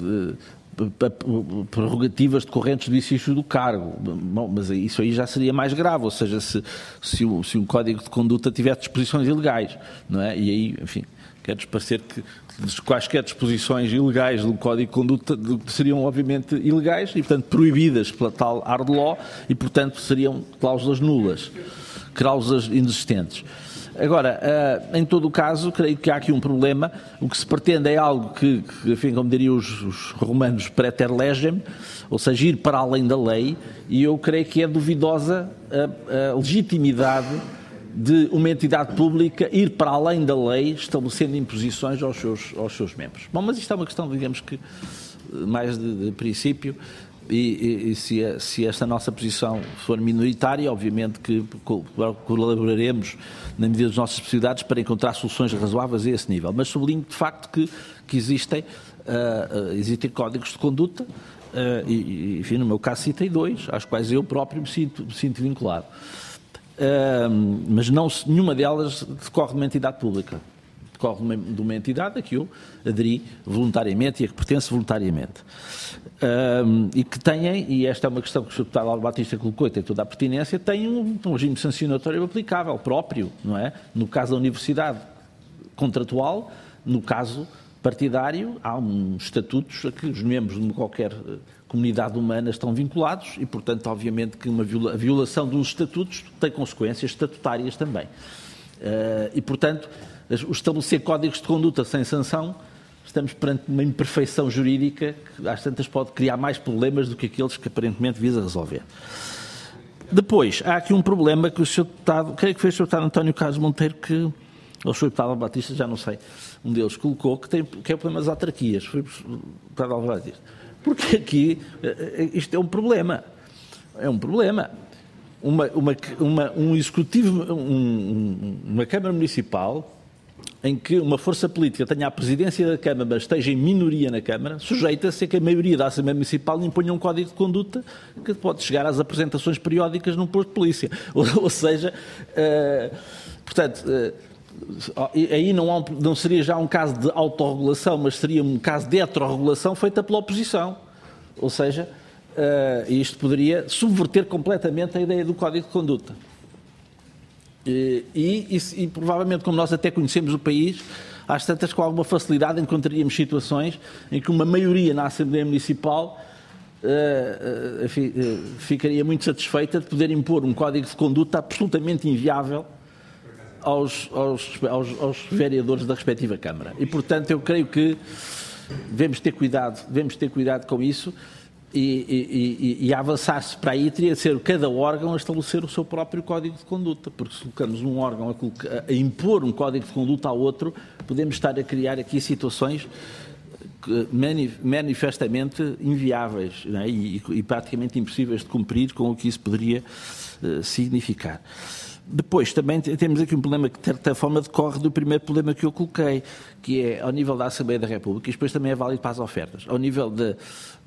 prerrogativas decorrentes do exercício do cargo. Bom, mas isso aí já seria mais grave, ou seja, se um Código de Conduta tivesse disposições ilegais, não é? E aí, enfim, quer-nos parecer que quaisquer disposições ilegais do Código de Conduta seriam obviamente ilegais e, portanto, proibidas pela tal hard law e, portanto, seriam cláusulas nulas, cláusulas inexistentes. Agora, em todo o caso, creio que há aqui um problema. O que se pretende é algo que enfim, como diriam os romanos, praeter legem, ou seja, ir para além da lei, e eu creio que é duvidosa a legitimidade de uma entidade pública ir para além da lei, estabelecendo imposições aos seus membros. Bom, mas isto é uma questão, digamos que, mais de princípio, e se esta nossa posição for minoritária, obviamente que colaboraremos na medida das nossas possibilidades para encontrar soluções razoáveis a esse nível. Mas sublinho, de facto, que existem códigos de conduta, e, enfim, no meu caso citei 2, às quais eu próprio me sinto vinculado. Mas nenhuma delas decorre de uma entidade pública, decorre de uma entidade a que eu aderi voluntariamente e a que pertence voluntariamente, e que têm, e esta é uma questão que o Sr. Deputado Álvaro Batista colocou e tem toda a pertinência, tem um regime sancionatório aplicável próprio, não é? No caso da universidade contratual, no caso partidário, há uns estatutos a que os membros de qualquer comunidade humana estão vinculados e, portanto, obviamente que a violação dos estatutos tem consequências estatutárias também. E, portanto, o estabelecer códigos de conduta sem sanção, estamos perante uma imperfeição jurídica que, às tantas, pode criar mais problemas do que aqueles que aparentemente visa resolver. Depois, há aqui um problema que o Sr. Deputado, creio que foi o Sr. Deputado António Carlos Monteiro ou o Sr. Deputado Batista, já não sei, um deles colocou, que é o problema das autarquias. Foi o Deputado Álvaro Batista. Porque aqui isto é um problema. É um problema. Um executivo, uma Câmara Municipal, em que uma força política tenha a presidência da Câmara, mas esteja em minoria na Câmara, sujeita-se a que a maioria da Assembleia Municipal imponha um código de conduta que pode chegar às apresentações periódicas num posto de polícia. Ou seja, portanto, aí não seria já um caso de autorregulação, mas seria um caso de heterorregulação feita pela oposição. Ou seja, isto poderia subverter completamente a ideia do Código de Conduta. E provavelmente, como nós até conhecemos o país, às tantas, com alguma facilidade, encontraríamos situações em que uma maioria na Assembleia Municipal ficaria muito satisfeita de poder impor um Código de Conduta absolutamente inviável aos vereadores da respectiva Câmara. E, portanto, eu creio que devemos ter cuidado com isso e avançar-se para aí teria de ser cada órgão a estabelecer o seu próprio Código de Conduta, porque se colocamos um órgão a impor um Código de Conduta ao outro, podemos estar a criar aqui situações manifestamente inviáveis, não é? E praticamente impossíveis de cumprir com o que isso poderia significar. Depois, também temos aqui um problema que, de certa forma, decorre do primeiro problema que eu coloquei, que é ao nível da Assembleia da República, e depois também é válido para as ofertas. Ao nível de...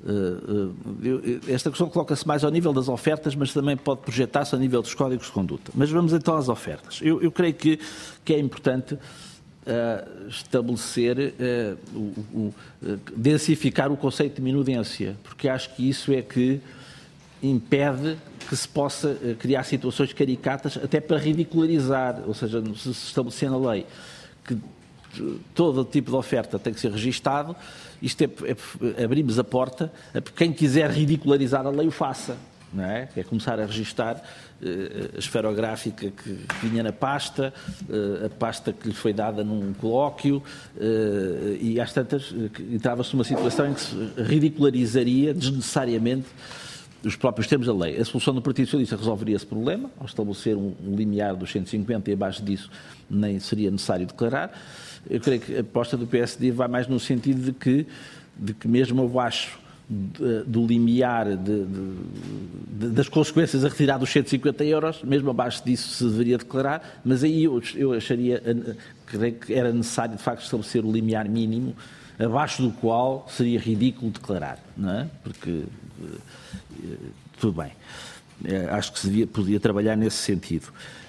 esta questão coloca-se mais ao nível das ofertas, mas também pode projetar-se ao nível dos códigos de conduta. Mas vamos então às ofertas. Eu creio que é importante estabelecer, densificar o conceito de minudência, porque acho que isso é que impede que se possa criar situações caricatas até para ridicularizar, ou seja, se estabelecer na lei que todo tipo de oferta tem que ser registado, isto abrimos a porta a quem quiser ridicularizar a lei o faça, não é? É começar a registar a esferográfica que vinha na pasta, a pasta que lhe foi dada num colóquio, e às tantas entrava-se numa situação em que se ridicularizaria desnecessariamente os próprios termos da lei. A solução do Partido Socialista resolveria esse problema, ao estabelecer um limiar dos 150 e abaixo disso nem seria necessário declarar. Eu creio que a proposta do PSD vai mais no sentido de que mesmo abaixo do limiar das consequências a retirar dos 150 euros, mesmo abaixo disso se deveria declarar, mas aí eu acharia, creio que era necessário de facto estabelecer o limiar mínimo, abaixo do qual seria ridículo declarar, não é? Porque tudo bem, acho que se podia trabalhar nesse sentido.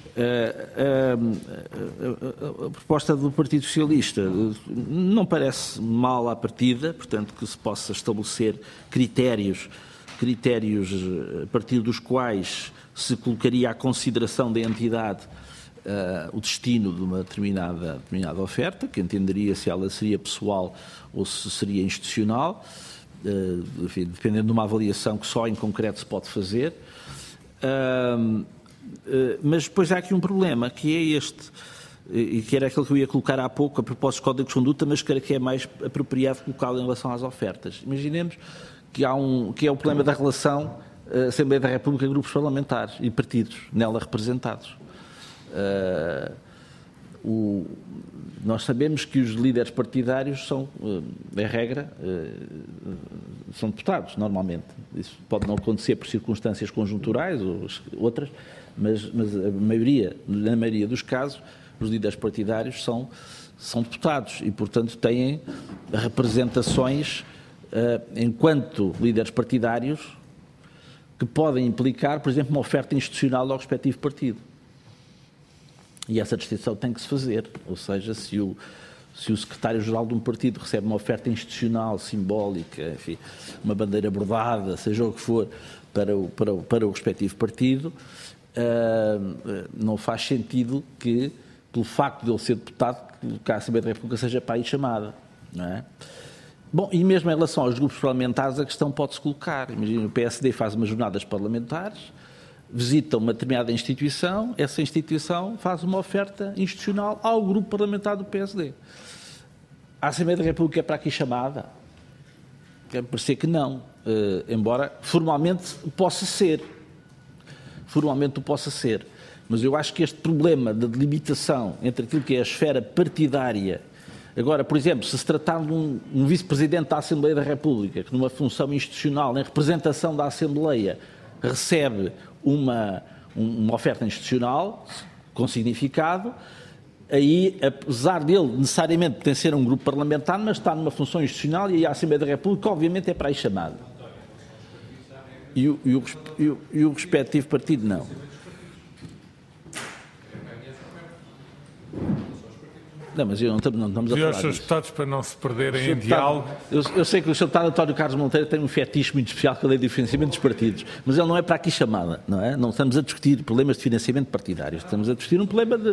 A proposta do Partido Socialista não parece mal à partida, portanto que se possa estabelecer critérios a partir dos quais se colocaria à consideração da entidade o destino de uma determinada oferta, que entenderia se ela seria pessoal ou se seria institucional, enfim, dependendo de uma avaliação que só em concreto se pode fazer. Mas depois há aqui um problema, que é este, e que era aquele que eu ia colocar há pouco, a propósito dos códigos de conduta, mas creio que é mais apropriado colocá-lo em relação às ofertas. Imaginemos que é o problema da relação Assembleia da República, grupos parlamentares e partidos nela representados. Nós sabemos que os líderes partidários são, em regra, são deputados, normalmente. Isso pode não acontecer por circunstâncias conjunturais ou outras, mas na maioria dos casos, os líderes partidários são deputados e, portanto, têm representações, enquanto líderes partidários, que podem implicar, por exemplo, uma oferta institucional ao respectivo partido. E essa distinção tem que se fazer, ou seja, se o secretário-geral de um partido recebe uma oferta institucional, simbólica, enfim, uma bandeira bordada, seja o que for, para o respectivo partido, não faz sentido que, pelo facto de ele ser deputado, que a Assembleia da República seja para aí chamada, não é? Bom, e mesmo em relação aos grupos parlamentares, a questão pode-se colocar. Imagina, o PSD faz umas jornadas parlamentares, visita uma determinada instituição, essa instituição faz uma oferta institucional ao grupo parlamentar do PSD. A Assembleia da República é para aqui chamada? Quer parecer que não, embora formalmente possa ser. Formalmente o possa ser. Mas eu acho que este problema de delimitação entre aquilo que é a esfera partidária. Agora, por exemplo, se tratar de um vice-presidente da Assembleia da República, que numa função institucional, em representação da Assembleia, recebe uma oferta institucional com significado, aí, apesar dele necessariamente pertencer a um grupo parlamentar, mas está numa função institucional e a Assembleia da República, obviamente, é para aí chamada. E o respectivo partido não. Não, mas não estamos a falar os seus disso. deputados para não se perderem em diálogo. Eu sei que o Sr. Deputado António Carlos Monteiro tem um fetiche muito especial com a lei de financiamento dos partidos, mas ele não é para aqui chamada, não é? Não estamos a discutir problemas de financiamento partidário, estamos a discutir um problema de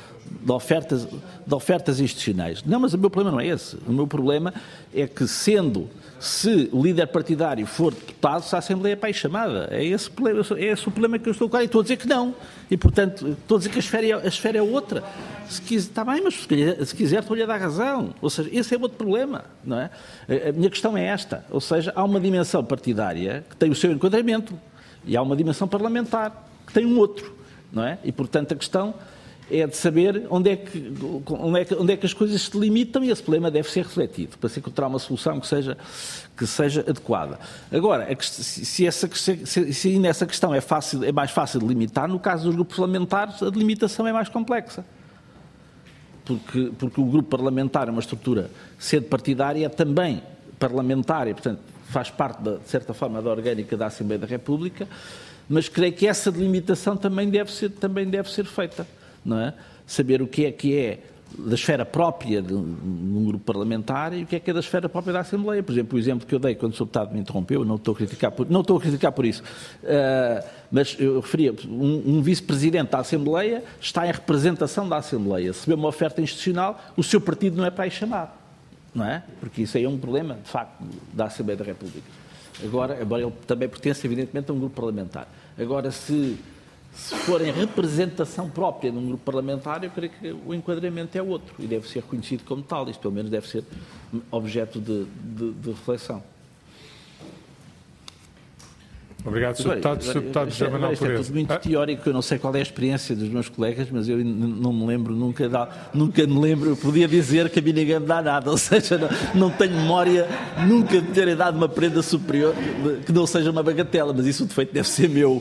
ofertas institucionais. Não, mas o meu problema não é esse. O meu problema é que, se o líder partidário for deputado, se a Assembleia é para aí chamada. É esse o problema que eu estou a colocar. E estou a dizer que não. E, portanto, estou a dizer que a esfera é outra. Está bem, mas se quiser estou-lhe a dar razão. Ou seja, esse é outro problema, não é? A minha questão é esta. Ou seja, há uma dimensão partidária que tem o seu enquadramento e há uma dimensão parlamentar que tem um outro, não é? E, portanto, a questão é de saber onde é que as coisas se delimitam, e esse problema deve ser refletido para se encontrar uma solução que seja adequada. Agora, se ainda essa questão é mais fácil de limitar, no caso dos grupos parlamentares a delimitação é mais complexa. Porque o grupo parlamentar é uma estrutura sede partidária, é também parlamentar, portanto faz parte, de certa forma, da orgânica da Assembleia da República, mas creio que essa delimitação também deve ser feita, não é? Saber o que é da esfera própria de um grupo parlamentar e o que é da esfera própria da Assembleia. Por exemplo, o exemplo que eu dei quando o Sr. Deputado me interrompeu, não estou a criticar por isso, mas eu referia, um vice-presidente da Assembleia está em representação da Assembleia. Se receber uma oferta institucional, o seu partido não é para aí chamar, não é? Porque isso aí é um problema, de facto, da Assembleia da República. Agora ele também pertence, evidentemente, a um grupo parlamentar. Agora, se for em representação própria de um grupo parlamentar, eu creio que o enquadramento é outro e deve ser reconhecido como tal. Isto, pelo menos, deve ser objeto de reflexão. Obrigado, Sr. Deputado. Sr. Deputado José Manuel Pureza. Isto é tudo muito teórico, eu não sei qual é a experiência dos meus colegas, mas eu não me lembro, nunca me lembro, eu podia dizer que a mim ninguém me dá nada, ou seja, não tenho memória nunca de terem dado uma prenda superior que não seja uma bagatela, mas isso de feito deve ser meu.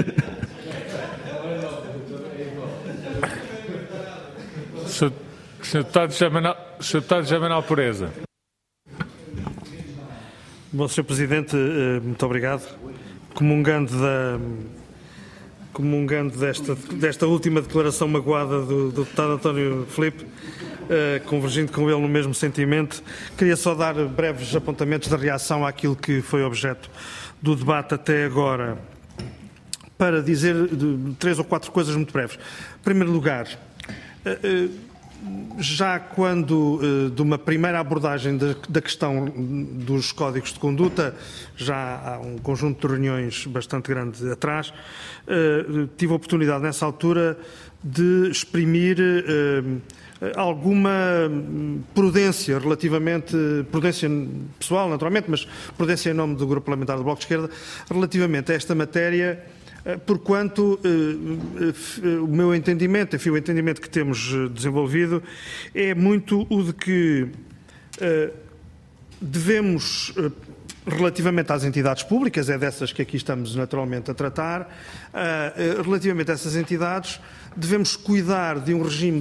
Sr. Deputado José Manuel Pureza. Bom, Sr. Presidente, muito obrigado. Comungando desta última declaração magoada do deputado António Filipe, convergindo com ele no mesmo sentimento, queria só dar breves apontamentos de reação àquilo que foi objeto do debate até agora, para dizer 3 ou 4 coisas muito breves. Em primeiro lugar, já quando de uma primeira abordagem da questão dos códigos de conduta, já há um conjunto de reuniões bastante grande atrás, tive a oportunidade nessa altura de exprimir alguma prudência prudência pessoal naturalmente, mas prudência em nome do Grupo Parlamentar do Bloco de Esquerda, relativamente a esta matéria, porquanto o meu entendimento, enfim, o entendimento que temos desenvolvido é muito o de que devemos, relativamente às entidades públicas, é dessas que aqui estamos naturalmente a tratar, relativamente a essas entidades, devemos cuidar de um regime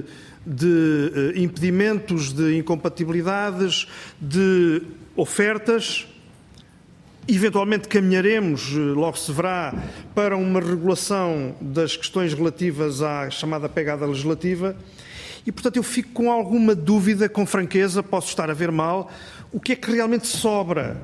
de impedimentos, de incompatibilidades, de ofertas. Eventualmente caminharemos, logo se verá, para uma regulação das questões relativas à chamada pegada legislativa e, portanto, eu fico com alguma dúvida, com franqueza, posso estar a ver mal, o que é que realmente sobra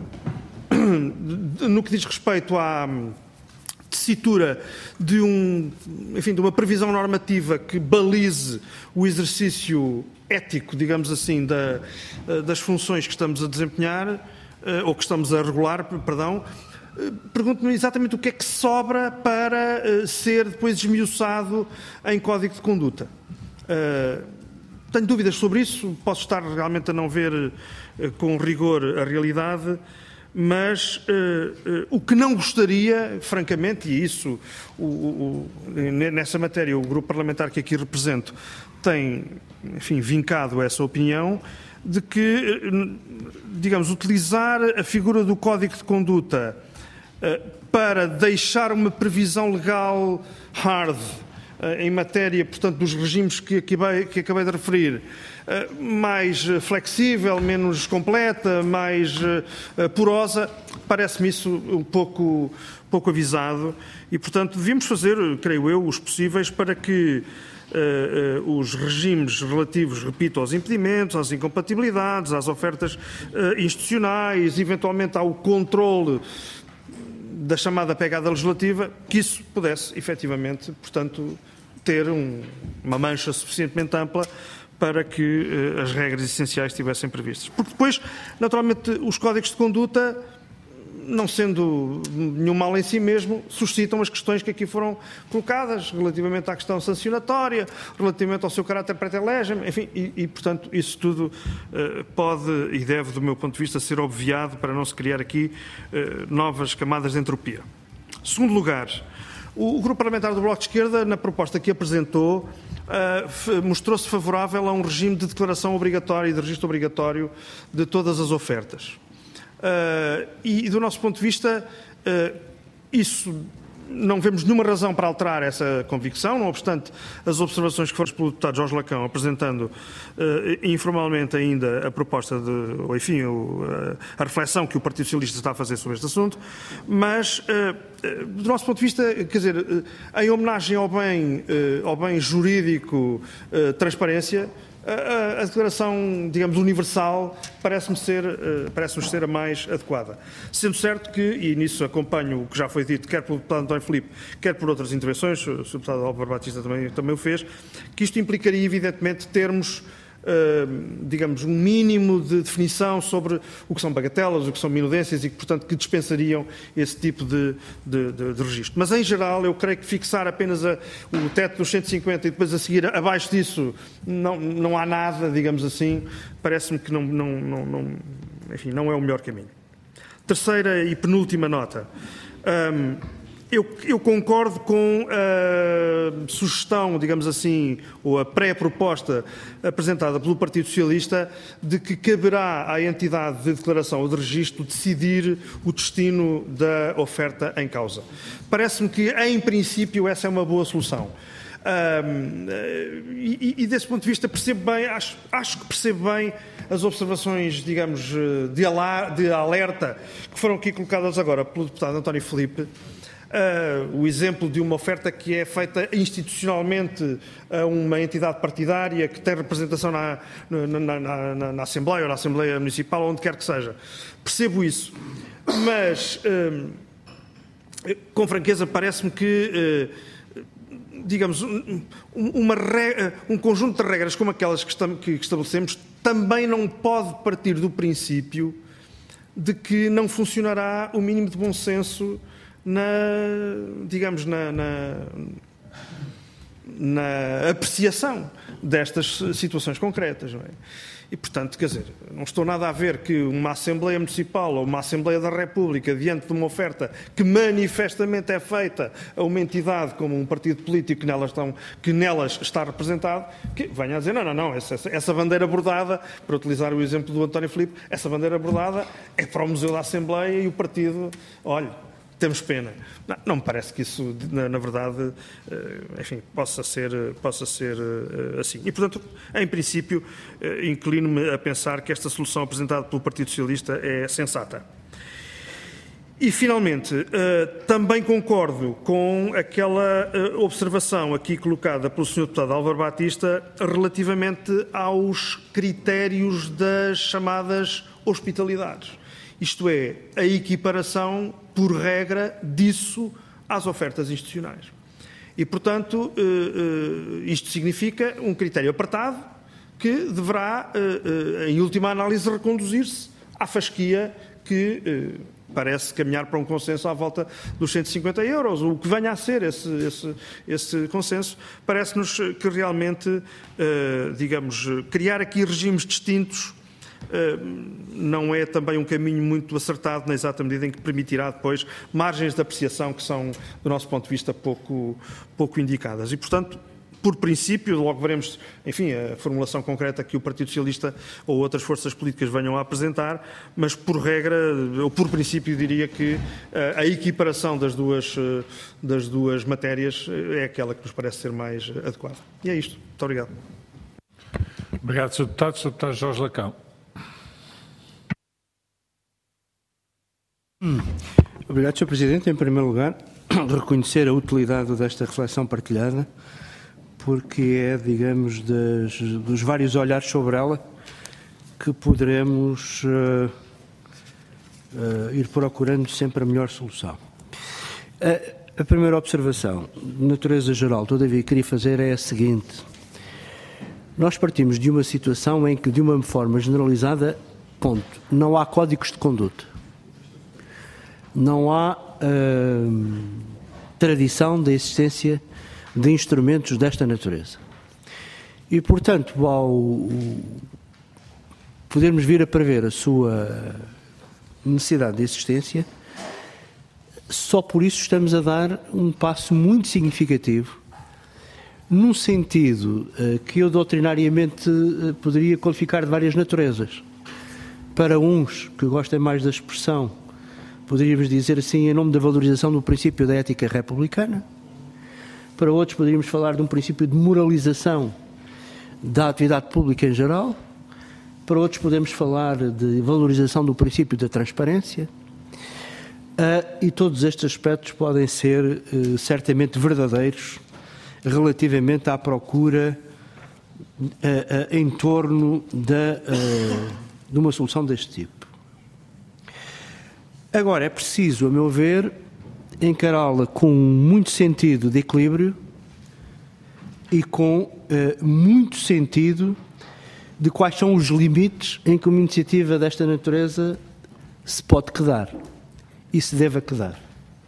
no que diz respeito à tessitura de uma previsão normativa que balize o exercício ético, digamos assim, das funções que estamos a desempenhar, ou que estamos a regular, perdão. Pergunto-me exatamente o que é que sobra para ser depois esmiuçado em código de conduta. Tenho dúvidas sobre isso, posso estar realmente a não ver com rigor a realidade, mas o que não gostaria, francamente, e isso, nessa matéria, o grupo parlamentar que aqui represento tem, enfim, vincado essa opinião, de que, digamos, utilizar a figura do Código de Conduta para deixar uma previsão legal hard em matéria, portanto, dos regimes que acabei de referir, mais flexível, menos completa, mais porosa, parece-me isso um pouco avisado e, portanto, devíamos fazer, creio eu, os possíveis para que os regimes relativos, repito, aos impedimentos, às incompatibilidades, às ofertas institucionais, eventualmente ao controle da chamada pegada legislativa, que isso pudesse, efetivamente, portanto, ter uma mancha suficientemente ampla para que as regras essenciais estivessem previstas. Porque depois, naturalmente, os códigos de conduta, não sendo nenhum mal em si mesmo, suscitam as questões que aqui foram colocadas relativamente à questão sancionatória, relativamente ao seu caráter pré-legem, enfim, e, portanto, isso tudo pode e deve, do meu ponto de vista, ser obviado para não se criar aqui novas camadas de entropia. Segundo lugar, o Grupo Parlamentar do Bloco de Esquerda, na proposta que apresentou, mostrou-se favorável a um regime de declaração obrigatória e de registro obrigatório de todas as ofertas. E do nosso ponto de vista, isso não vemos nenhuma razão para alterar essa convicção, não obstante as observações que foram pelo deputado Jorge Lacão, apresentando informalmente ainda a proposta ou enfim, a reflexão que o Partido Socialista está a fazer sobre este assunto, mas do nosso ponto de vista, quer dizer, em homenagem ao bem jurídico, transparência, a declaração, digamos, universal parece-nos ser a mais adequada. Sendo certo que, e nisso acompanho o que já foi dito, quer pelo deputado António Filipe, quer por outras intervenções, o Sr. deputado Álvaro Batista também o fez, que isto implicaria, evidentemente, termos, digamos, um mínimo de definição sobre o que são bagatelas, o que são minudências e que, portanto, que dispensariam esse tipo de registro. Mas, em geral, eu creio que fixar apenas o teto dos 150 e depois a seguir, abaixo disso, não há nada, digamos assim, parece-me que enfim, não é o melhor caminho. Terceira e penúltima nota. Eu concordo com a sugestão, digamos assim, ou a pré-proposta apresentada pelo Partido Socialista de que caberá à entidade de declaração ou de registro decidir o destino da oferta em causa. Parece-me que, em princípio, essa é uma boa solução. E desse ponto de vista percebo bem, acho que percebo bem as observações, digamos, de alerta que foram aqui colocadas agora pelo deputado António Filipe. O exemplo de uma oferta que é feita institucionalmente a uma entidade partidária que tem representação na Assembleia ou na Assembleia Municipal, onde quer que seja. Percebo isso, mas, com franqueza, parece-me que, digamos, um conjunto de regras como aquelas que estabelecemos também não pode partir do princípio de que não funcionará o mínimo de bom senso na apreciação destas situações concretas, não é? E, portanto, quer dizer, não estou nada a ver que uma Assembleia Municipal ou uma Assembleia da República, diante de uma oferta que manifestamente é feita a uma entidade como um partido político que nelas está representado, que venha a dizer, não, essa bandeira bordada, para utilizar o exemplo do António Filipe, essa bandeira bordada é para o Museu da Assembleia e o partido, olha, temos pena. Não me parece que isso, na verdade, enfim, possa ser assim. E, portanto, em princípio, inclino-me a pensar que esta solução apresentada pelo Partido Socialista é sensata. E, finalmente, também concordo com aquela observação aqui colocada pelo Sr. Deputado Álvaro Batista relativamente aos critérios das chamadas hospitalidades. Isto é, a equiparação, por regra, disso às ofertas institucionais. E, portanto, isto significa um critério apertado que deverá, em última análise, reconduzir-se à fasquia que parece caminhar para um consenso à volta dos 150 euros. O que venha a ser esse consenso, parece-nos que realmente, digamos, criar aqui regimes distintos não é também um caminho muito acertado, na exata medida em que permitirá depois margens de apreciação que são, do nosso ponto de vista, pouco indicadas. E, portanto, por princípio, logo veremos, enfim, a formulação concreta que o Partido Socialista ou outras forças políticas venham a apresentar, mas por regra, ou por princípio, diria que a equiparação das duas matérias é aquela que nos parece ser mais adequada. E é isto. Muito obrigado. Obrigado, Sr. Deputado. Sr. Deputado Jorge Lacão. Obrigado, Sr. Presidente. Em primeiro lugar, reconhecer a utilidade desta reflexão partilhada, porque é, digamos, dos vários olhares sobre ela que poderemos ir procurando sempre a melhor solução. A primeira observação, de natureza geral, todavia, queria fazer é a seguinte. Nós partimos de uma situação em que, de uma forma generalizada, ponto, não há códigos de conduta. Não há tradição da existência de instrumentos desta natureza. E, portanto, ao podermos vir a prever a sua necessidade de existência, só por isso estamos a dar um passo muito significativo num sentido que eu doutrinariamente poderia qualificar de várias naturezas. Para uns que gostem mais da expressão, poderíamos dizer assim, em nome da valorização do princípio da ética republicana. Para outros poderíamos falar de um princípio de moralização da atividade pública em geral. Para outros podemos falar de valorização do princípio da transparência. E todos estes aspectos podem ser certamente verdadeiros relativamente à procura em torno de uma solução deste tipo. Agora, é preciso, a meu ver, encará-la com muito sentido de equilíbrio e com muito sentido de quais são os limites em que uma iniciativa desta natureza se pode quedar e se deve quedar.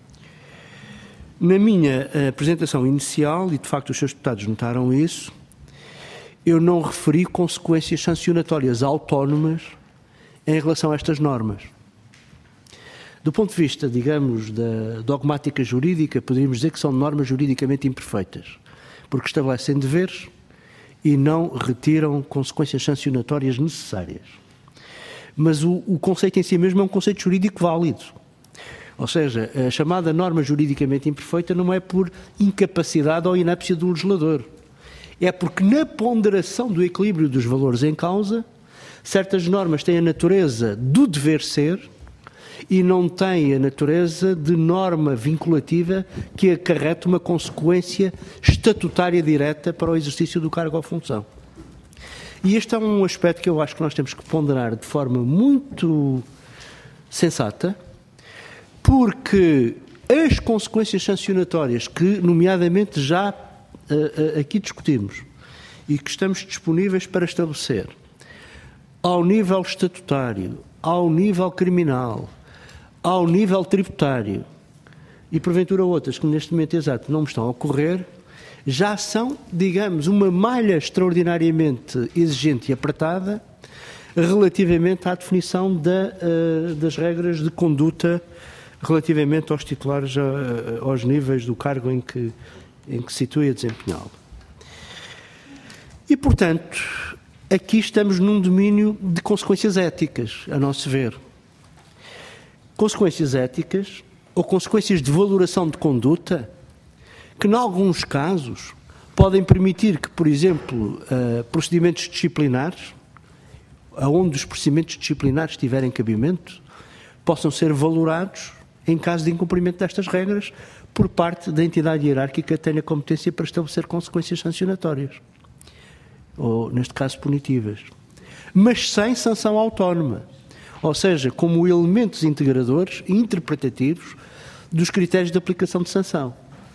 Na minha apresentação inicial, e de facto os seus deputados notaram isso, eu não referi consequências sancionatórias autónomas em relação a estas normas. Do ponto de vista, digamos, da dogmática jurídica, poderíamos dizer que são normas juridicamente imperfeitas, porque estabelecem deveres e não retiram consequências sancionatórias necessárias. Mas o conceito em si mesmo é um conceito jurídico válido. Ou seja, a chamada norma juridicamente imperfeita não é por incapacidade ou inépcia do legislador. É porque na ponderação do equilíbrio dos valores em causa, certas normas têm a natureza do dever ser e não têm a natureza de norma vinculativa que acarreta uma consequência estatutária direta para o exercício do cargo ou função. E este é um aspecto que eu acho que nós temos que ponderar de forma muito sensata, porque as consequências sancionatórias que, nomeadamente, já aqui discutimos e que estamos disponíveis para estabelecer ao nível estatutário, ao nível criminal, ao nível tributário e, porventura, outras que neste momento exato não me estão a ocorrer, já são, digamos, uma malha extraordinariamente exigente e apertada relativamente à definição das regras de conduta relativamente aos titulares, aos níveis do cargo em que se situa a desempenhá-lo. E, portanto, aqui estamos num domínio de consequências éticas, a nosso ver. Consequências éticas ou consequências de valoração de conduta que, em alguns casos, podem permitir que, por exemplo, procedimentos disciplinares, aonde os procedimentos disciplinares tiverem cabimento, possam ser valorados em caso de incumprimento destas regras por parte da entidade hierárquica que tenha competência para estabelecer consequências sancionatórias, ou, neste caso, punitivas, mas sem sanção autónoma, ou seja, como elementos integradores e interpretativos dos critérios de aplicação de sanção.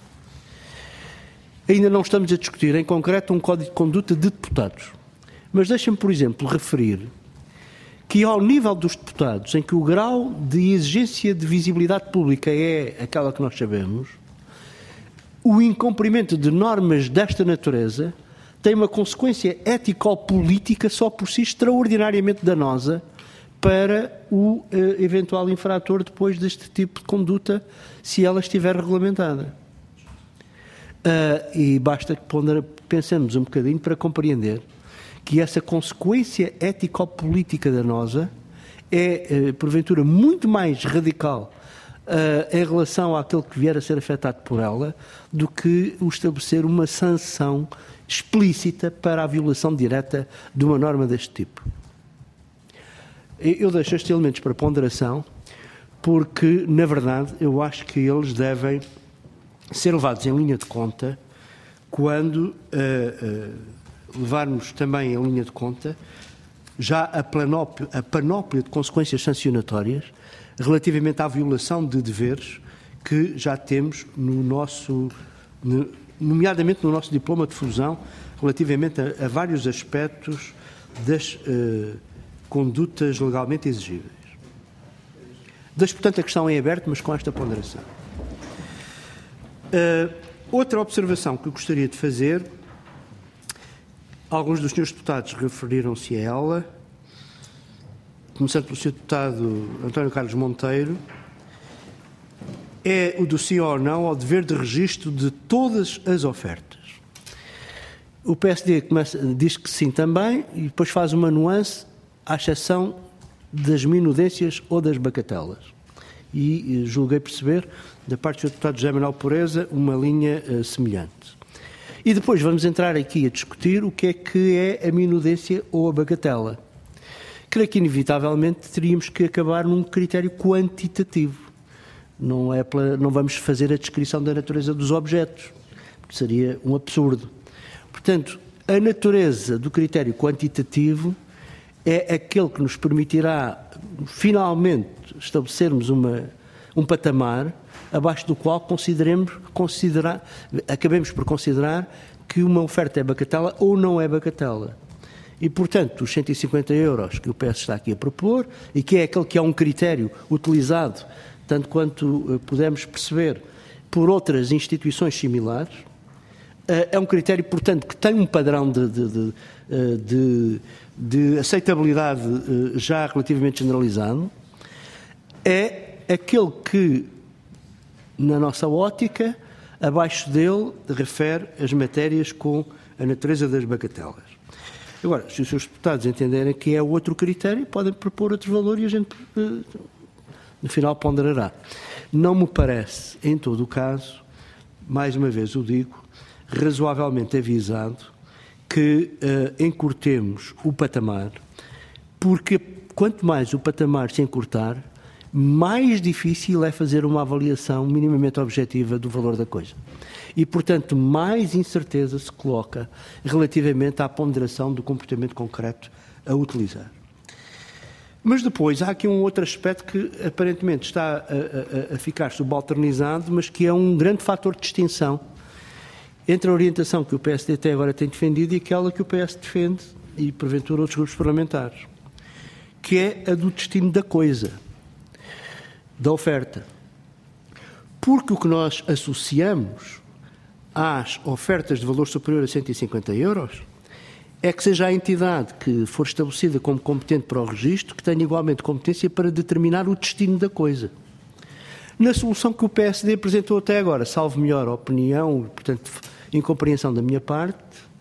Ainda não estamos a discutir, em concreto, um código de conduta de deputados, mas deixem-me, por exemplo, referir que ao nível dos deputados, em que o grau de exigência de visibilidade pública é aquela que nós sabemos, o incumprimento de normas desta natureza tem uma consequência ético-política só por si extraordinariamente danosa para o eventual infrator depois deste tipo de conduta, se ela estiver regulamentada. E basta que pensemos um bocadinho para compreender que essa consequência ético-política danosa é, porventura, muito mais radical em relação àquele que vier a ser afetado por ela do que o estabelecer uma sanção explícita para a violação direta de uma norma deste tipo. Eu deixo estes elementos para ponderação porque, na verdade, eu acho que eles devem ser levados em linha de conta quando levarmos também em linha de conta já a panóplia de consequências sancionatórias relativamente à violação de deveres que já temos no nosso, nomeadamente no nosso diploma de fusão, relativamente a vários aspectos das condutas legalmente exigíveis. Deixo, portanto, a questão em aberto, mas com esta ponderação. Outra observação que eu gostaria de fazer, alguns dos senhores deputados referiram-se a ela, começando pelo Sr. Deputado António Carlos Monteiro, é o do sim ou não ao dever de registro de todas as ofertas. O PSD diz que sim também e depois faz uma nuance à exceção das minudências ou das bagatelas. E julguei perceber, da parte do Sr. Deputado José Manuel Pureza, uma linha semelhante. E depois vamos entrar aqui a discutir o que é a minudência ou a bagatela. Creio que, inevitavelmente, teríamos que acabar num critério quantitativo. Não vamos fazer a descrição da natureza dos objetos, porque seria um absurdo. Portanto, a natureza do critério quantitativo é aquele que nos permitirá, finalmente, estabelecermos um patamar abaixo do qual acabemos por considerar que uma oferta é bagatela ou não é bagatela. E, portanto, os 150 euros que o PS está aqui a propor, e que é aquele que é um critério utilizado, tanto quanto podemos perceber, por outras instituições similares, é um critério, portanto, que tem um padrão de aceitabilidade já relativamente generalizado, é aquele que, na nossa ótica, abaixo dele refere as matérias com a natureza das bagatelas. Agora, se os seus deputados entenderem que é outro critério, podem propor outro valor e a gente, no final, ponderará. Não me parece, em todo o caso, mais uma vez o digo, razoavelmente avisado que encurtemos o patamar, porque quanto mais o patamar se encurtar, mais difícil é fazer uma avaliação minimamente objetiva do valor da coisa. E, portanto, mais incerteza se coloca relativamente à ponderação do comportamento concreto a utilizar. Mas depois há aqui um outro aspecto que aparentemente está a ficar subalternizado, mas que é um grande fator de distinção entre a orientação que o PSD até agora tem defendido e aquela que o PS defende, e porventura outros grupos parlamentares, que é a do destino da coisa, da oferta. Porque o que nós associamos às ofertas de valor superior a 150 euros é que seja a entidade que for estabelecida como competente para o registro que tenha igualmente competência para determinar o destino da coisa. Na solução que o PSD apresentou até agora, salvo melhor opinião, portanto, incompreensão da minha parte,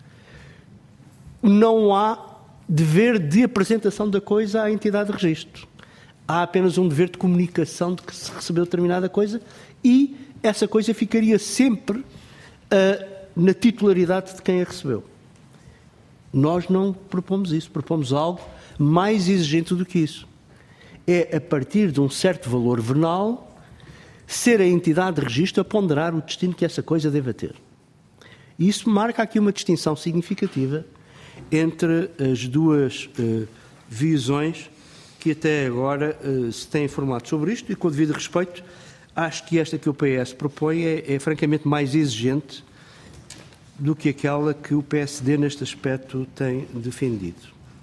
não há dever de apresentação da coisa à entidade de registro. Há apenas um dever de comunicação de que se recebeu determinada coisa e essa coisa ficaria sempre na titularidade de quem a recebeu. Nós não propomos isso, propomos algo mais exigente do que isso. É, a partir de um certo valor venal, ser a entidade de registro a ponderar o destino que essa coisa deva ter. E isso marca aqui uma distinção significativa entre as duas visões que até agora se têm informado sobre isto e, com o devido respeito, acho que esta que o PS propõe é francamente mais exigente do que aquela que o PSD neste aspecto tem defendido.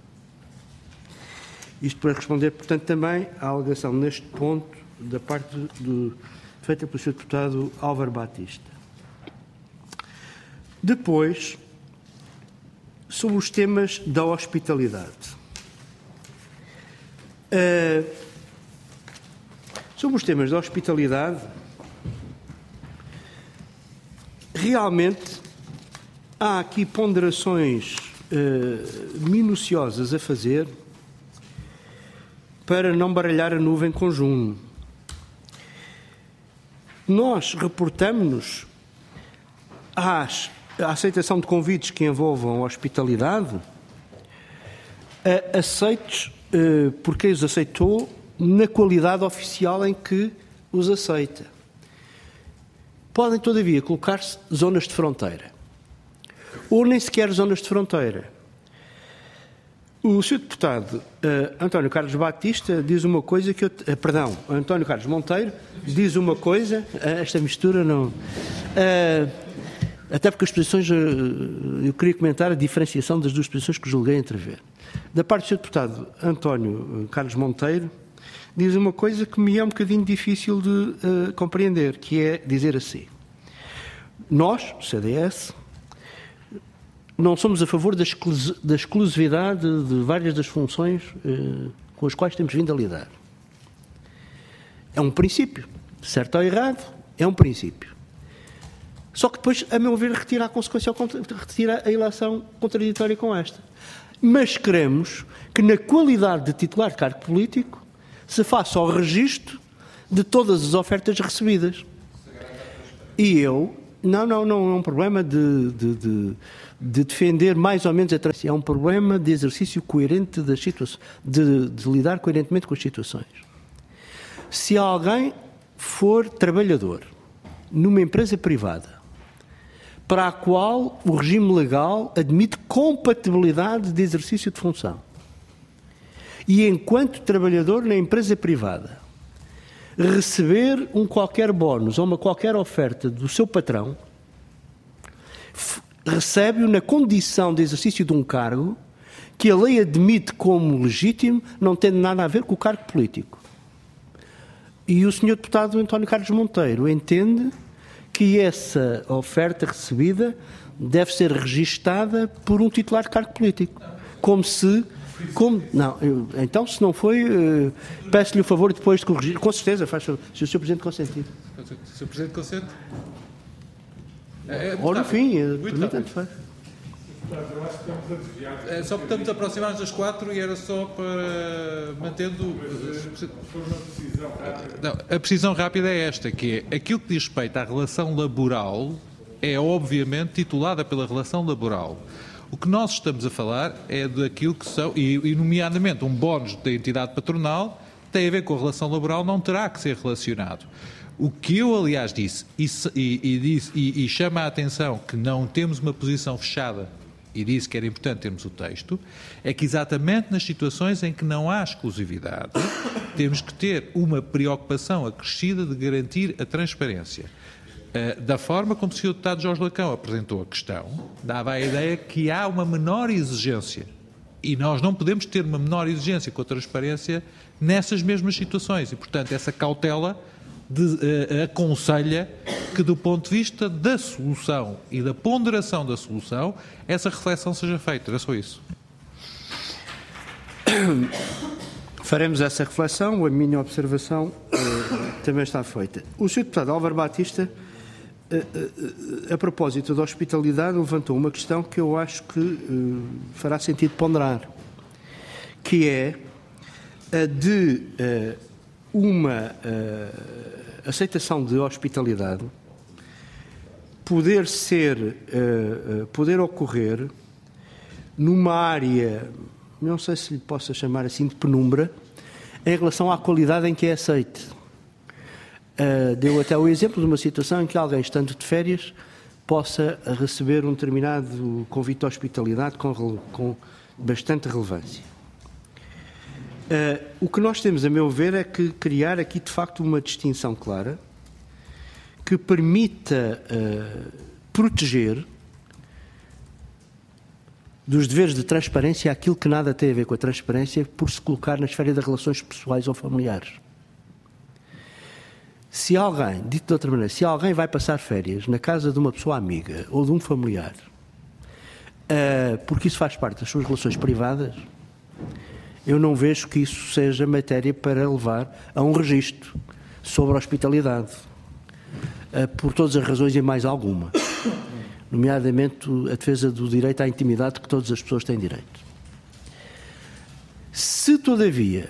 Isto para responder, portanto, também à alegação neste ponto da parte feita pelo Sr. Deputado Álvaro Batista. Depois, sobre os temas da hospitalidade. Sobre os temas da hospitalidade, realmente há aqui ponderações minuciosas a fazer para não baralhar a nuvem com junho. Nós reportamos-nos à aceitação de convites que envolvam a hospitalidade, aceitos por quem os aceitou na qualidade oficial em que os aceita. Podem, todavia, colocar-se zonas de fronteira, ou nem sequer zonas de fronteira. O Sr. Deputado António Carlos Batista diz uma coisa que António Carlos Monteiro diz uma coisa, esta mistura não... até porque as posições, eu queria comentar a diferenciação das duas posições que julguei entrever. Da parte do Sr. Deputado António Carlos Monteiro, diz uma coisa que me é um bocadinho difícil de compreender, que é dizer assim: nós, CDS, não somos a favor da exclusividade de várias das funções com as quais temos vindo a lidar. É um princípio, certo ou errado, é um princípio. Só que depois, a meu ver, retira a consequência, retira a eleição contraditória com esta. Mas queremos que, na qualidade de titular de cargo político, se faça o registro de todas as ofertas recebidas. E eu, não é um problema de defender mais ou menos a transparência, é um problema de exercício coerente das situações, de lidar coerentemente com as situações. Se alguém for trabalhador numa empresa privada, para a qual o regime legal admite compatibilidade de exercício de função, e enquanto trabalhador na empresa privada receber um qualquer bónus ou uma qualquer oferta do seu patrão, recebe-o na condição de exercício de um cargo que a lei admite como legítimo, não tendo nada a ver com o cargo político. E o Sr. Deputado António Carlos Monteiro entende que essa oferta recebida deve ser registada por um titular de cargo político. Então, se não foi, peço-lhe o favor depois de corrigir. Com certeza, faz favor, se o Sr. Presidente consentir. Se o Sr. Presidente consente? Ou no fim, tanto faz. Só porque estamos aproximados das 4 e era só para mantendo... Não, a precisão rápida é esta, que é aquilo que diz respeito à relação laboral é obviamente titulada pela relação laboral. O que nós estamos a falar é daquilo que são, e nomeadamente um bónus da entidade patronal tem a ver com a relação laboral, não terá que ser relacionado. O que eu, aliás, disse e chama a atenção que não temos uma posição fechada e disse que era importante termos o texto, é que exatamente nas situações em que não há exclusividade, temos que ter uma preocupação acrescida de garantir a transparência. Da forma como o Sr. Deputado Jorge Lacão apresentou a questão, dava a ideia que há uma menor exigência. E nós não podemos ter uma menor exigência com a transparência nessas mesmas situações. E, portanto, essa cautela aconselha que, do ponto de vista da solução e da ponderação da solução, essa reflexão seja feita. Era só isso. Faremos essa reflexão. A minha observação também está feita. O Sr. Deputado Álvaro Batista, a propósito da hospitalidade, levantou uma questão que eu acho que fará sentido ponderar, que é a de uma aceitação de hospitalidade poder ocorrer numa área, não sei se lhe possa chamar assim, de penumbra, em relação à qualidade em que é aceite. Deu até o exemplo de uma situação em que alguém, estando de férias, possa receber um determinado convite de hospitalidade com bastante relevância. O que nós temos, a meu ver, é que criar aqui, de facto, uma distinção clara que permita proteger dos deveres de transparência aquilo que nada tem a ver com a transparência por se colocar na esfera das relações pessoais ou familiares. Se alguém, dito de outra maneira, se alguém vai passar férias na casa de uma pessoa amiga ou de um familiar, porque isso faz parte das suas relações privadas, eu não vejo que isso seja matéria para levar a um registro sobre a hospitalidade, por todas as razões e mais alguma, nomeadamente a defesa do direito à intimidade que todas as pessoas têm direito. Se, todavia,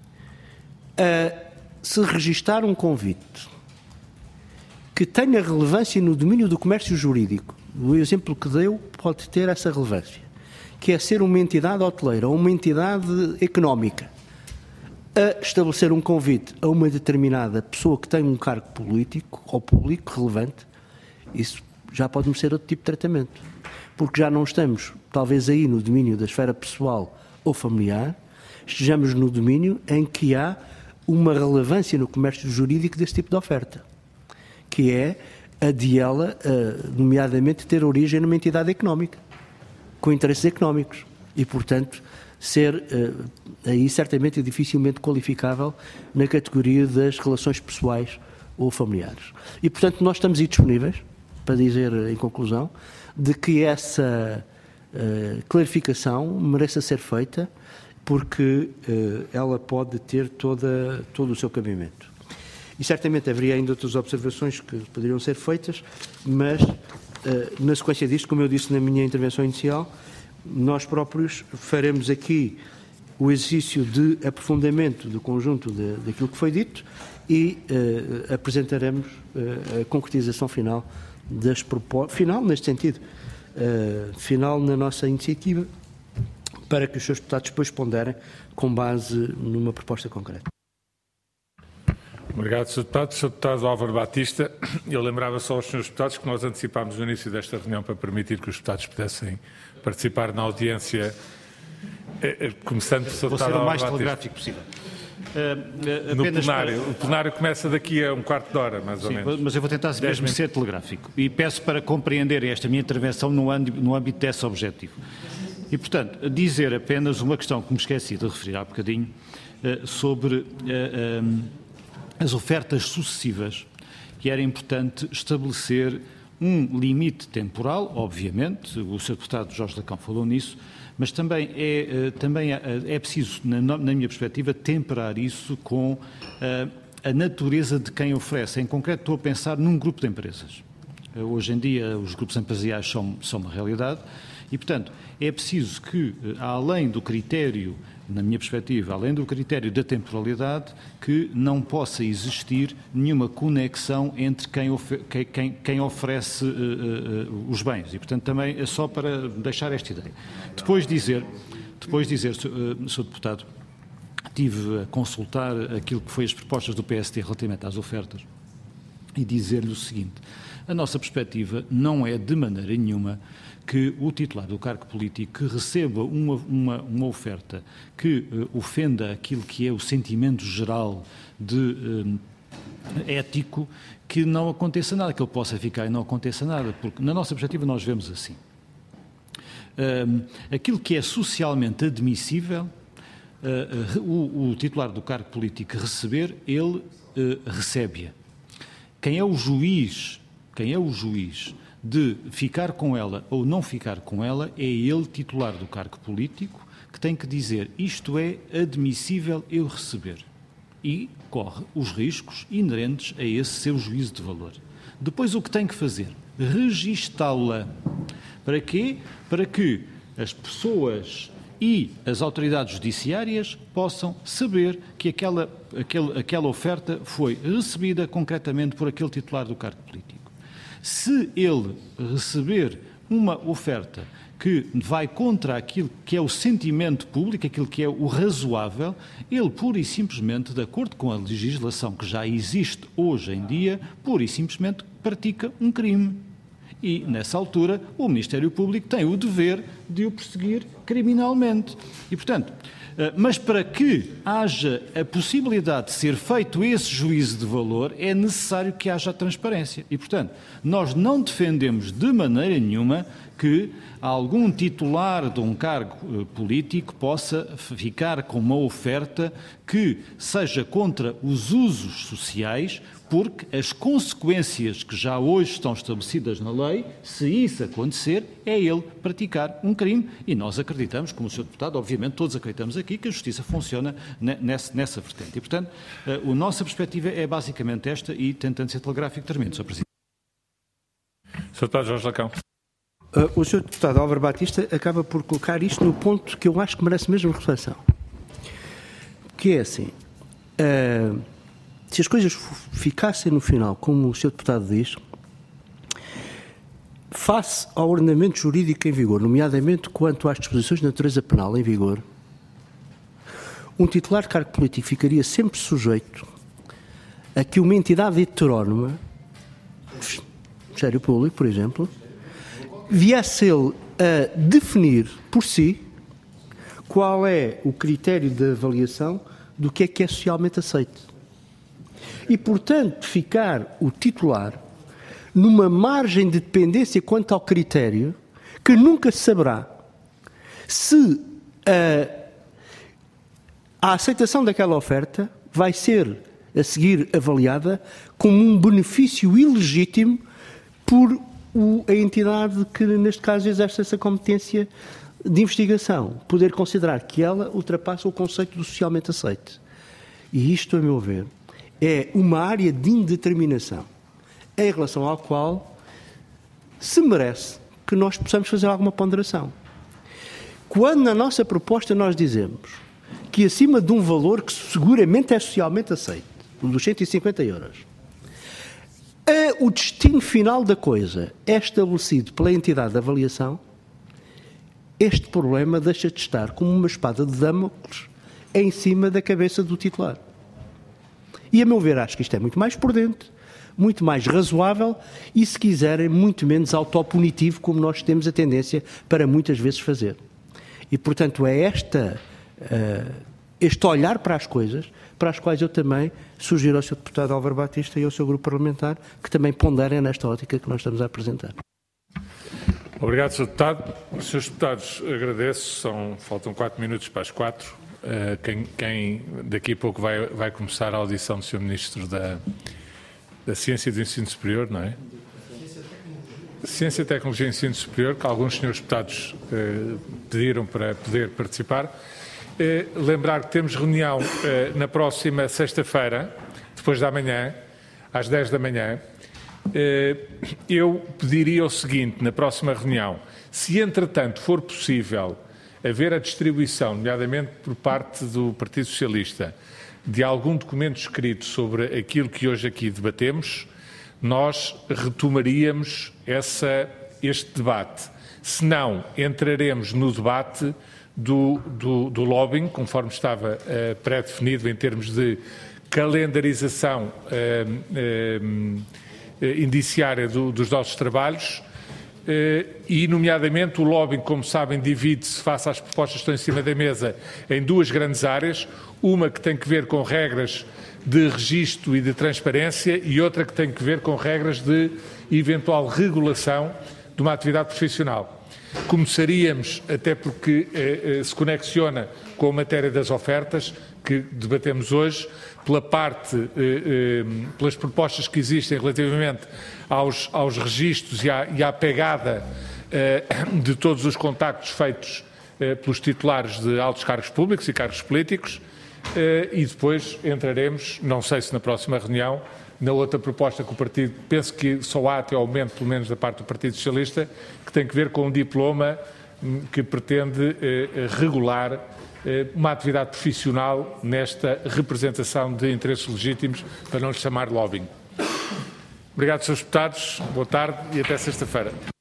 se registar um convite que tenha relevância no domínio do comércio jurídico, o exemplo que deu pode ter essa relevância, que é ser uma entidade hoteleira ou uma entidade económica a estabelecer um convite a uma determinada pessoa que tem um cargo político ou público relevante, isso já pode merecer outro tipo de tratamento. Porque já não estamos, talvez aí no domínio da esfera pessoal ou familiar, estejamos no domínio em que há uma relevância no comércio jurídico desse tipo de oferta, que é a de ela, nomeadamente, ter origem numa entidade económica, com interesses económicos, e, portanto, ser aí certamente dificilmente qualificável na categoria das relações pessoais ou familiares. E, portanto, nós estamos aí disponíveis, para dizer, em conclusão, de que essa clarificação mereça ser feita, porque ela pode ter todo o seu cabimento. E certamente haveria ainda outras observações que poderiam ser feitas, mas na sequência disto, como eu disse na minha intervenção inicial, nós próprios faremos aqui o exercício de aprofundamento do conjunto daquilo que foi dito e apresentaremos a concretização final das propostas, final neste sentido, final na nossa iniciativa, para que os seus deputados depois ponderem com base numa proposta concreta. Obrigado, Sr. Deputado. Sr. Deputado Álvaro Batista, eu lembrava só aos Srs. Deputados que nós antecipámos no início desta reunião para permitir que os deputados pudessem participar na audiência, começando por Sr. Vou Deputado ser o Álvaro mais Batista. telegráfico possível. No plenário. O plenário começa daqui a um quarto de hora, mais ou menos. Mas eu vou tentar mesmo ser telegráfico e peço para compreender esta minha intervenção no âmbito desse objetivo. E, portanto, dizer apenas uma questão que me esqueci de referir há bocadinho sobre as ofertas sucessivas, que era importante estabelecer um limite temporal, obviamente, o Sr. Deputado Jorge Lacão falou nisso, mas também é preciso, na minha perspectiva, temperar isso com a natureza de quem oferece. Em concreto, estou a pensar num grupo de empresas. Hoje em dia, os grupos empresariais são uma realidade e, portanto, é preciso que, além do critério, na minha perspectiva, além do critério da temporalidade, que não possa existir nenhuma conexão entre quem oferece os bens. E, portanto, também é só para deixar esta ideia. Depois dizer, Sr. Deputado, estive a consultar aquilo que foi as propostas do PSD relativamente às ofertas e dizer-lhe o seguinte: a nossa perspectiva não é de maneira nenhuma que o titular do cargo político que receba uma oferta que ofenda aquilo que é o sentimento geral de ético, que não aconteça nada, que ele possa ficar e não aconteça nada, porque na nossa perspectiva nós vemos assim. Aquilo que é socialmente admissível, o titular do cargo político receber, ele recebe-a. Quem é o juiz de ficar com ela ou não ficar com ela é ele, titular do cargo político, que tem que dizer isto é admissível eu receber. E corre os riscos inerentes a esse seu juízo de valor. Depois o que tem que fazer? Registá-la. Para quê? Para que as pessoas e as autoridades judiciárias possam saber que aquela oferta foi recebida concretamente por aquele titular do cargo político. Se ele receber uma oferta que vai contra aquilo que é o sentimento público, aquilo que é o razoável, ele pura e simplesmente, de acordo com a legislação que já existe hoje em dia, pura e simplesmente pratica um crime. E, nessa altura, o Ministério Público tem o dever de o perseguir criminalmente. E, portanto, mas para que haja a possibilidade de ser feito esse juízo de valor, é necessário que haja transparência. E, portanto, nós não defendemos de maneira nenhuma que algum titular de um cargo político possa ficar com uma oferta que seja contra os usos sociais, porque as consequências que já hoje estão estabelecidas na lei, se isso acontecer, é ele praticar um crime. E nós acreditamos, como o Sr. Deputado, obviamente todos acreditamos aqui, que a Justiça funciona nessa vertente. E, portanto, a nossa perspectiva é basicamente esta e, tentando ser telegráfico, termino, Sr. Presidente. Sr. Deputado Jorge Lacão. O Sr. Deputado Álvaro Batista acaba por colocar isto no ponto que eu acho que merece mesmo reflexão. Que é assim, se as coisas ficassem no final, como o Sr. Deputado diz, face ao ordenamento jurídico em vigor, nomeadamente quanto às disposições de natureza penal em vigor, um titular de cargo político ficaria sempre sujeito a que uma entidade heterónoma, Ministério Público, por exemplo, viesse ele a definir por si qual é o critério de avaliação do que é socialmente aceito. E, portanto, ficar o titular numa margem de dependência quanto ao critério que nunca se saberá se a aceitação daquela oferta vai ser a seguir avaliada como um benefício ilegítimo por a entidade que, neste caso, exerce essa competência de investigação, poder considerar que ela ultrapassa o conceito do socialmente aceito. E isto, a meu ver, é uma área de indeterminação em relação ao qual se merece que nós possamos fazer alguma ponderação. Quando na nossa proposta nós dizemos que acima de um valor que seguramente é socialmente aceito, dos 150 euros, o destino final da coisa é estabelecido pela entidade de avaliação, este problema deixa de estar como uma espada de Damocles em cima da cabeça do titular. E, a meu ver, acho que isto é muito mais prudente, muito mais razoável e, se quiserem, muito menos autopunitivo, como nós temos a tendência para muitas vezes fazer. E, portanto, é este olhar para as coisas, para as quais eu também sugiro ao Sr. Deputado Álvaro Batista e ao seu grupo parlamentar que também ponderem nesta ótica que nós estamos a apresentar. Obrigado, Sr. Deputado. Srs. Deputados, agradeço. Faltam 4 minutos para as 4. Quem daqui a pouco vai começar a audição do Sr. Ministro da Ciência e do Ensino Superior, não é? Ciência, Tecnologia e Ensino Superior, que alguns senhores deputados pediram para poder participar. Lembrar que temos reunião na próxima sexta-feira, depois da manhã, às 10 da manhã. Eu pediria o seguinte, na próxima reunião, se entretanto for possível haver a distribuição, nomeadamente por parte do Partido Socialista, de algum documento escrito sobre aquilo que hoje aqui debatemos, nós retomaríamos este debate. Se não, entraremos no debate do lobbying, conforme estava pré-definido em termos de calendarização indiciária dos nossos trabalhos e, nomeadamente, o lobbying, como sabem, divide-se, face às propostas que estão em cima da mesa, em 2 grandes áreas. Uma que tem que ver com regras de registro e de transparência e outra que tem que ver com regras de eventual regulação de uma atividade profissional. Começaríamos, até porque se conexiona com a matéria das ofertas que debatemos hoje, pelas propostas que existem relativamente aos registros e à pegada de todos os contactos feitos pelos titulares de altos cargos públicos e cargos políticos, e depois entraremos, não sei se na próxima reunião, na outra proposta que o Partido, penso que só há até ao momento, pelo menos da parte do Partido Socialista, que tem que ver com um diploma que pretende regular uma atividade profissional nesta representação de interesses legítimos, para não lhe chamar lobbying. Obrigado, Srs. Deputados, boa tarde e até sexta-feira.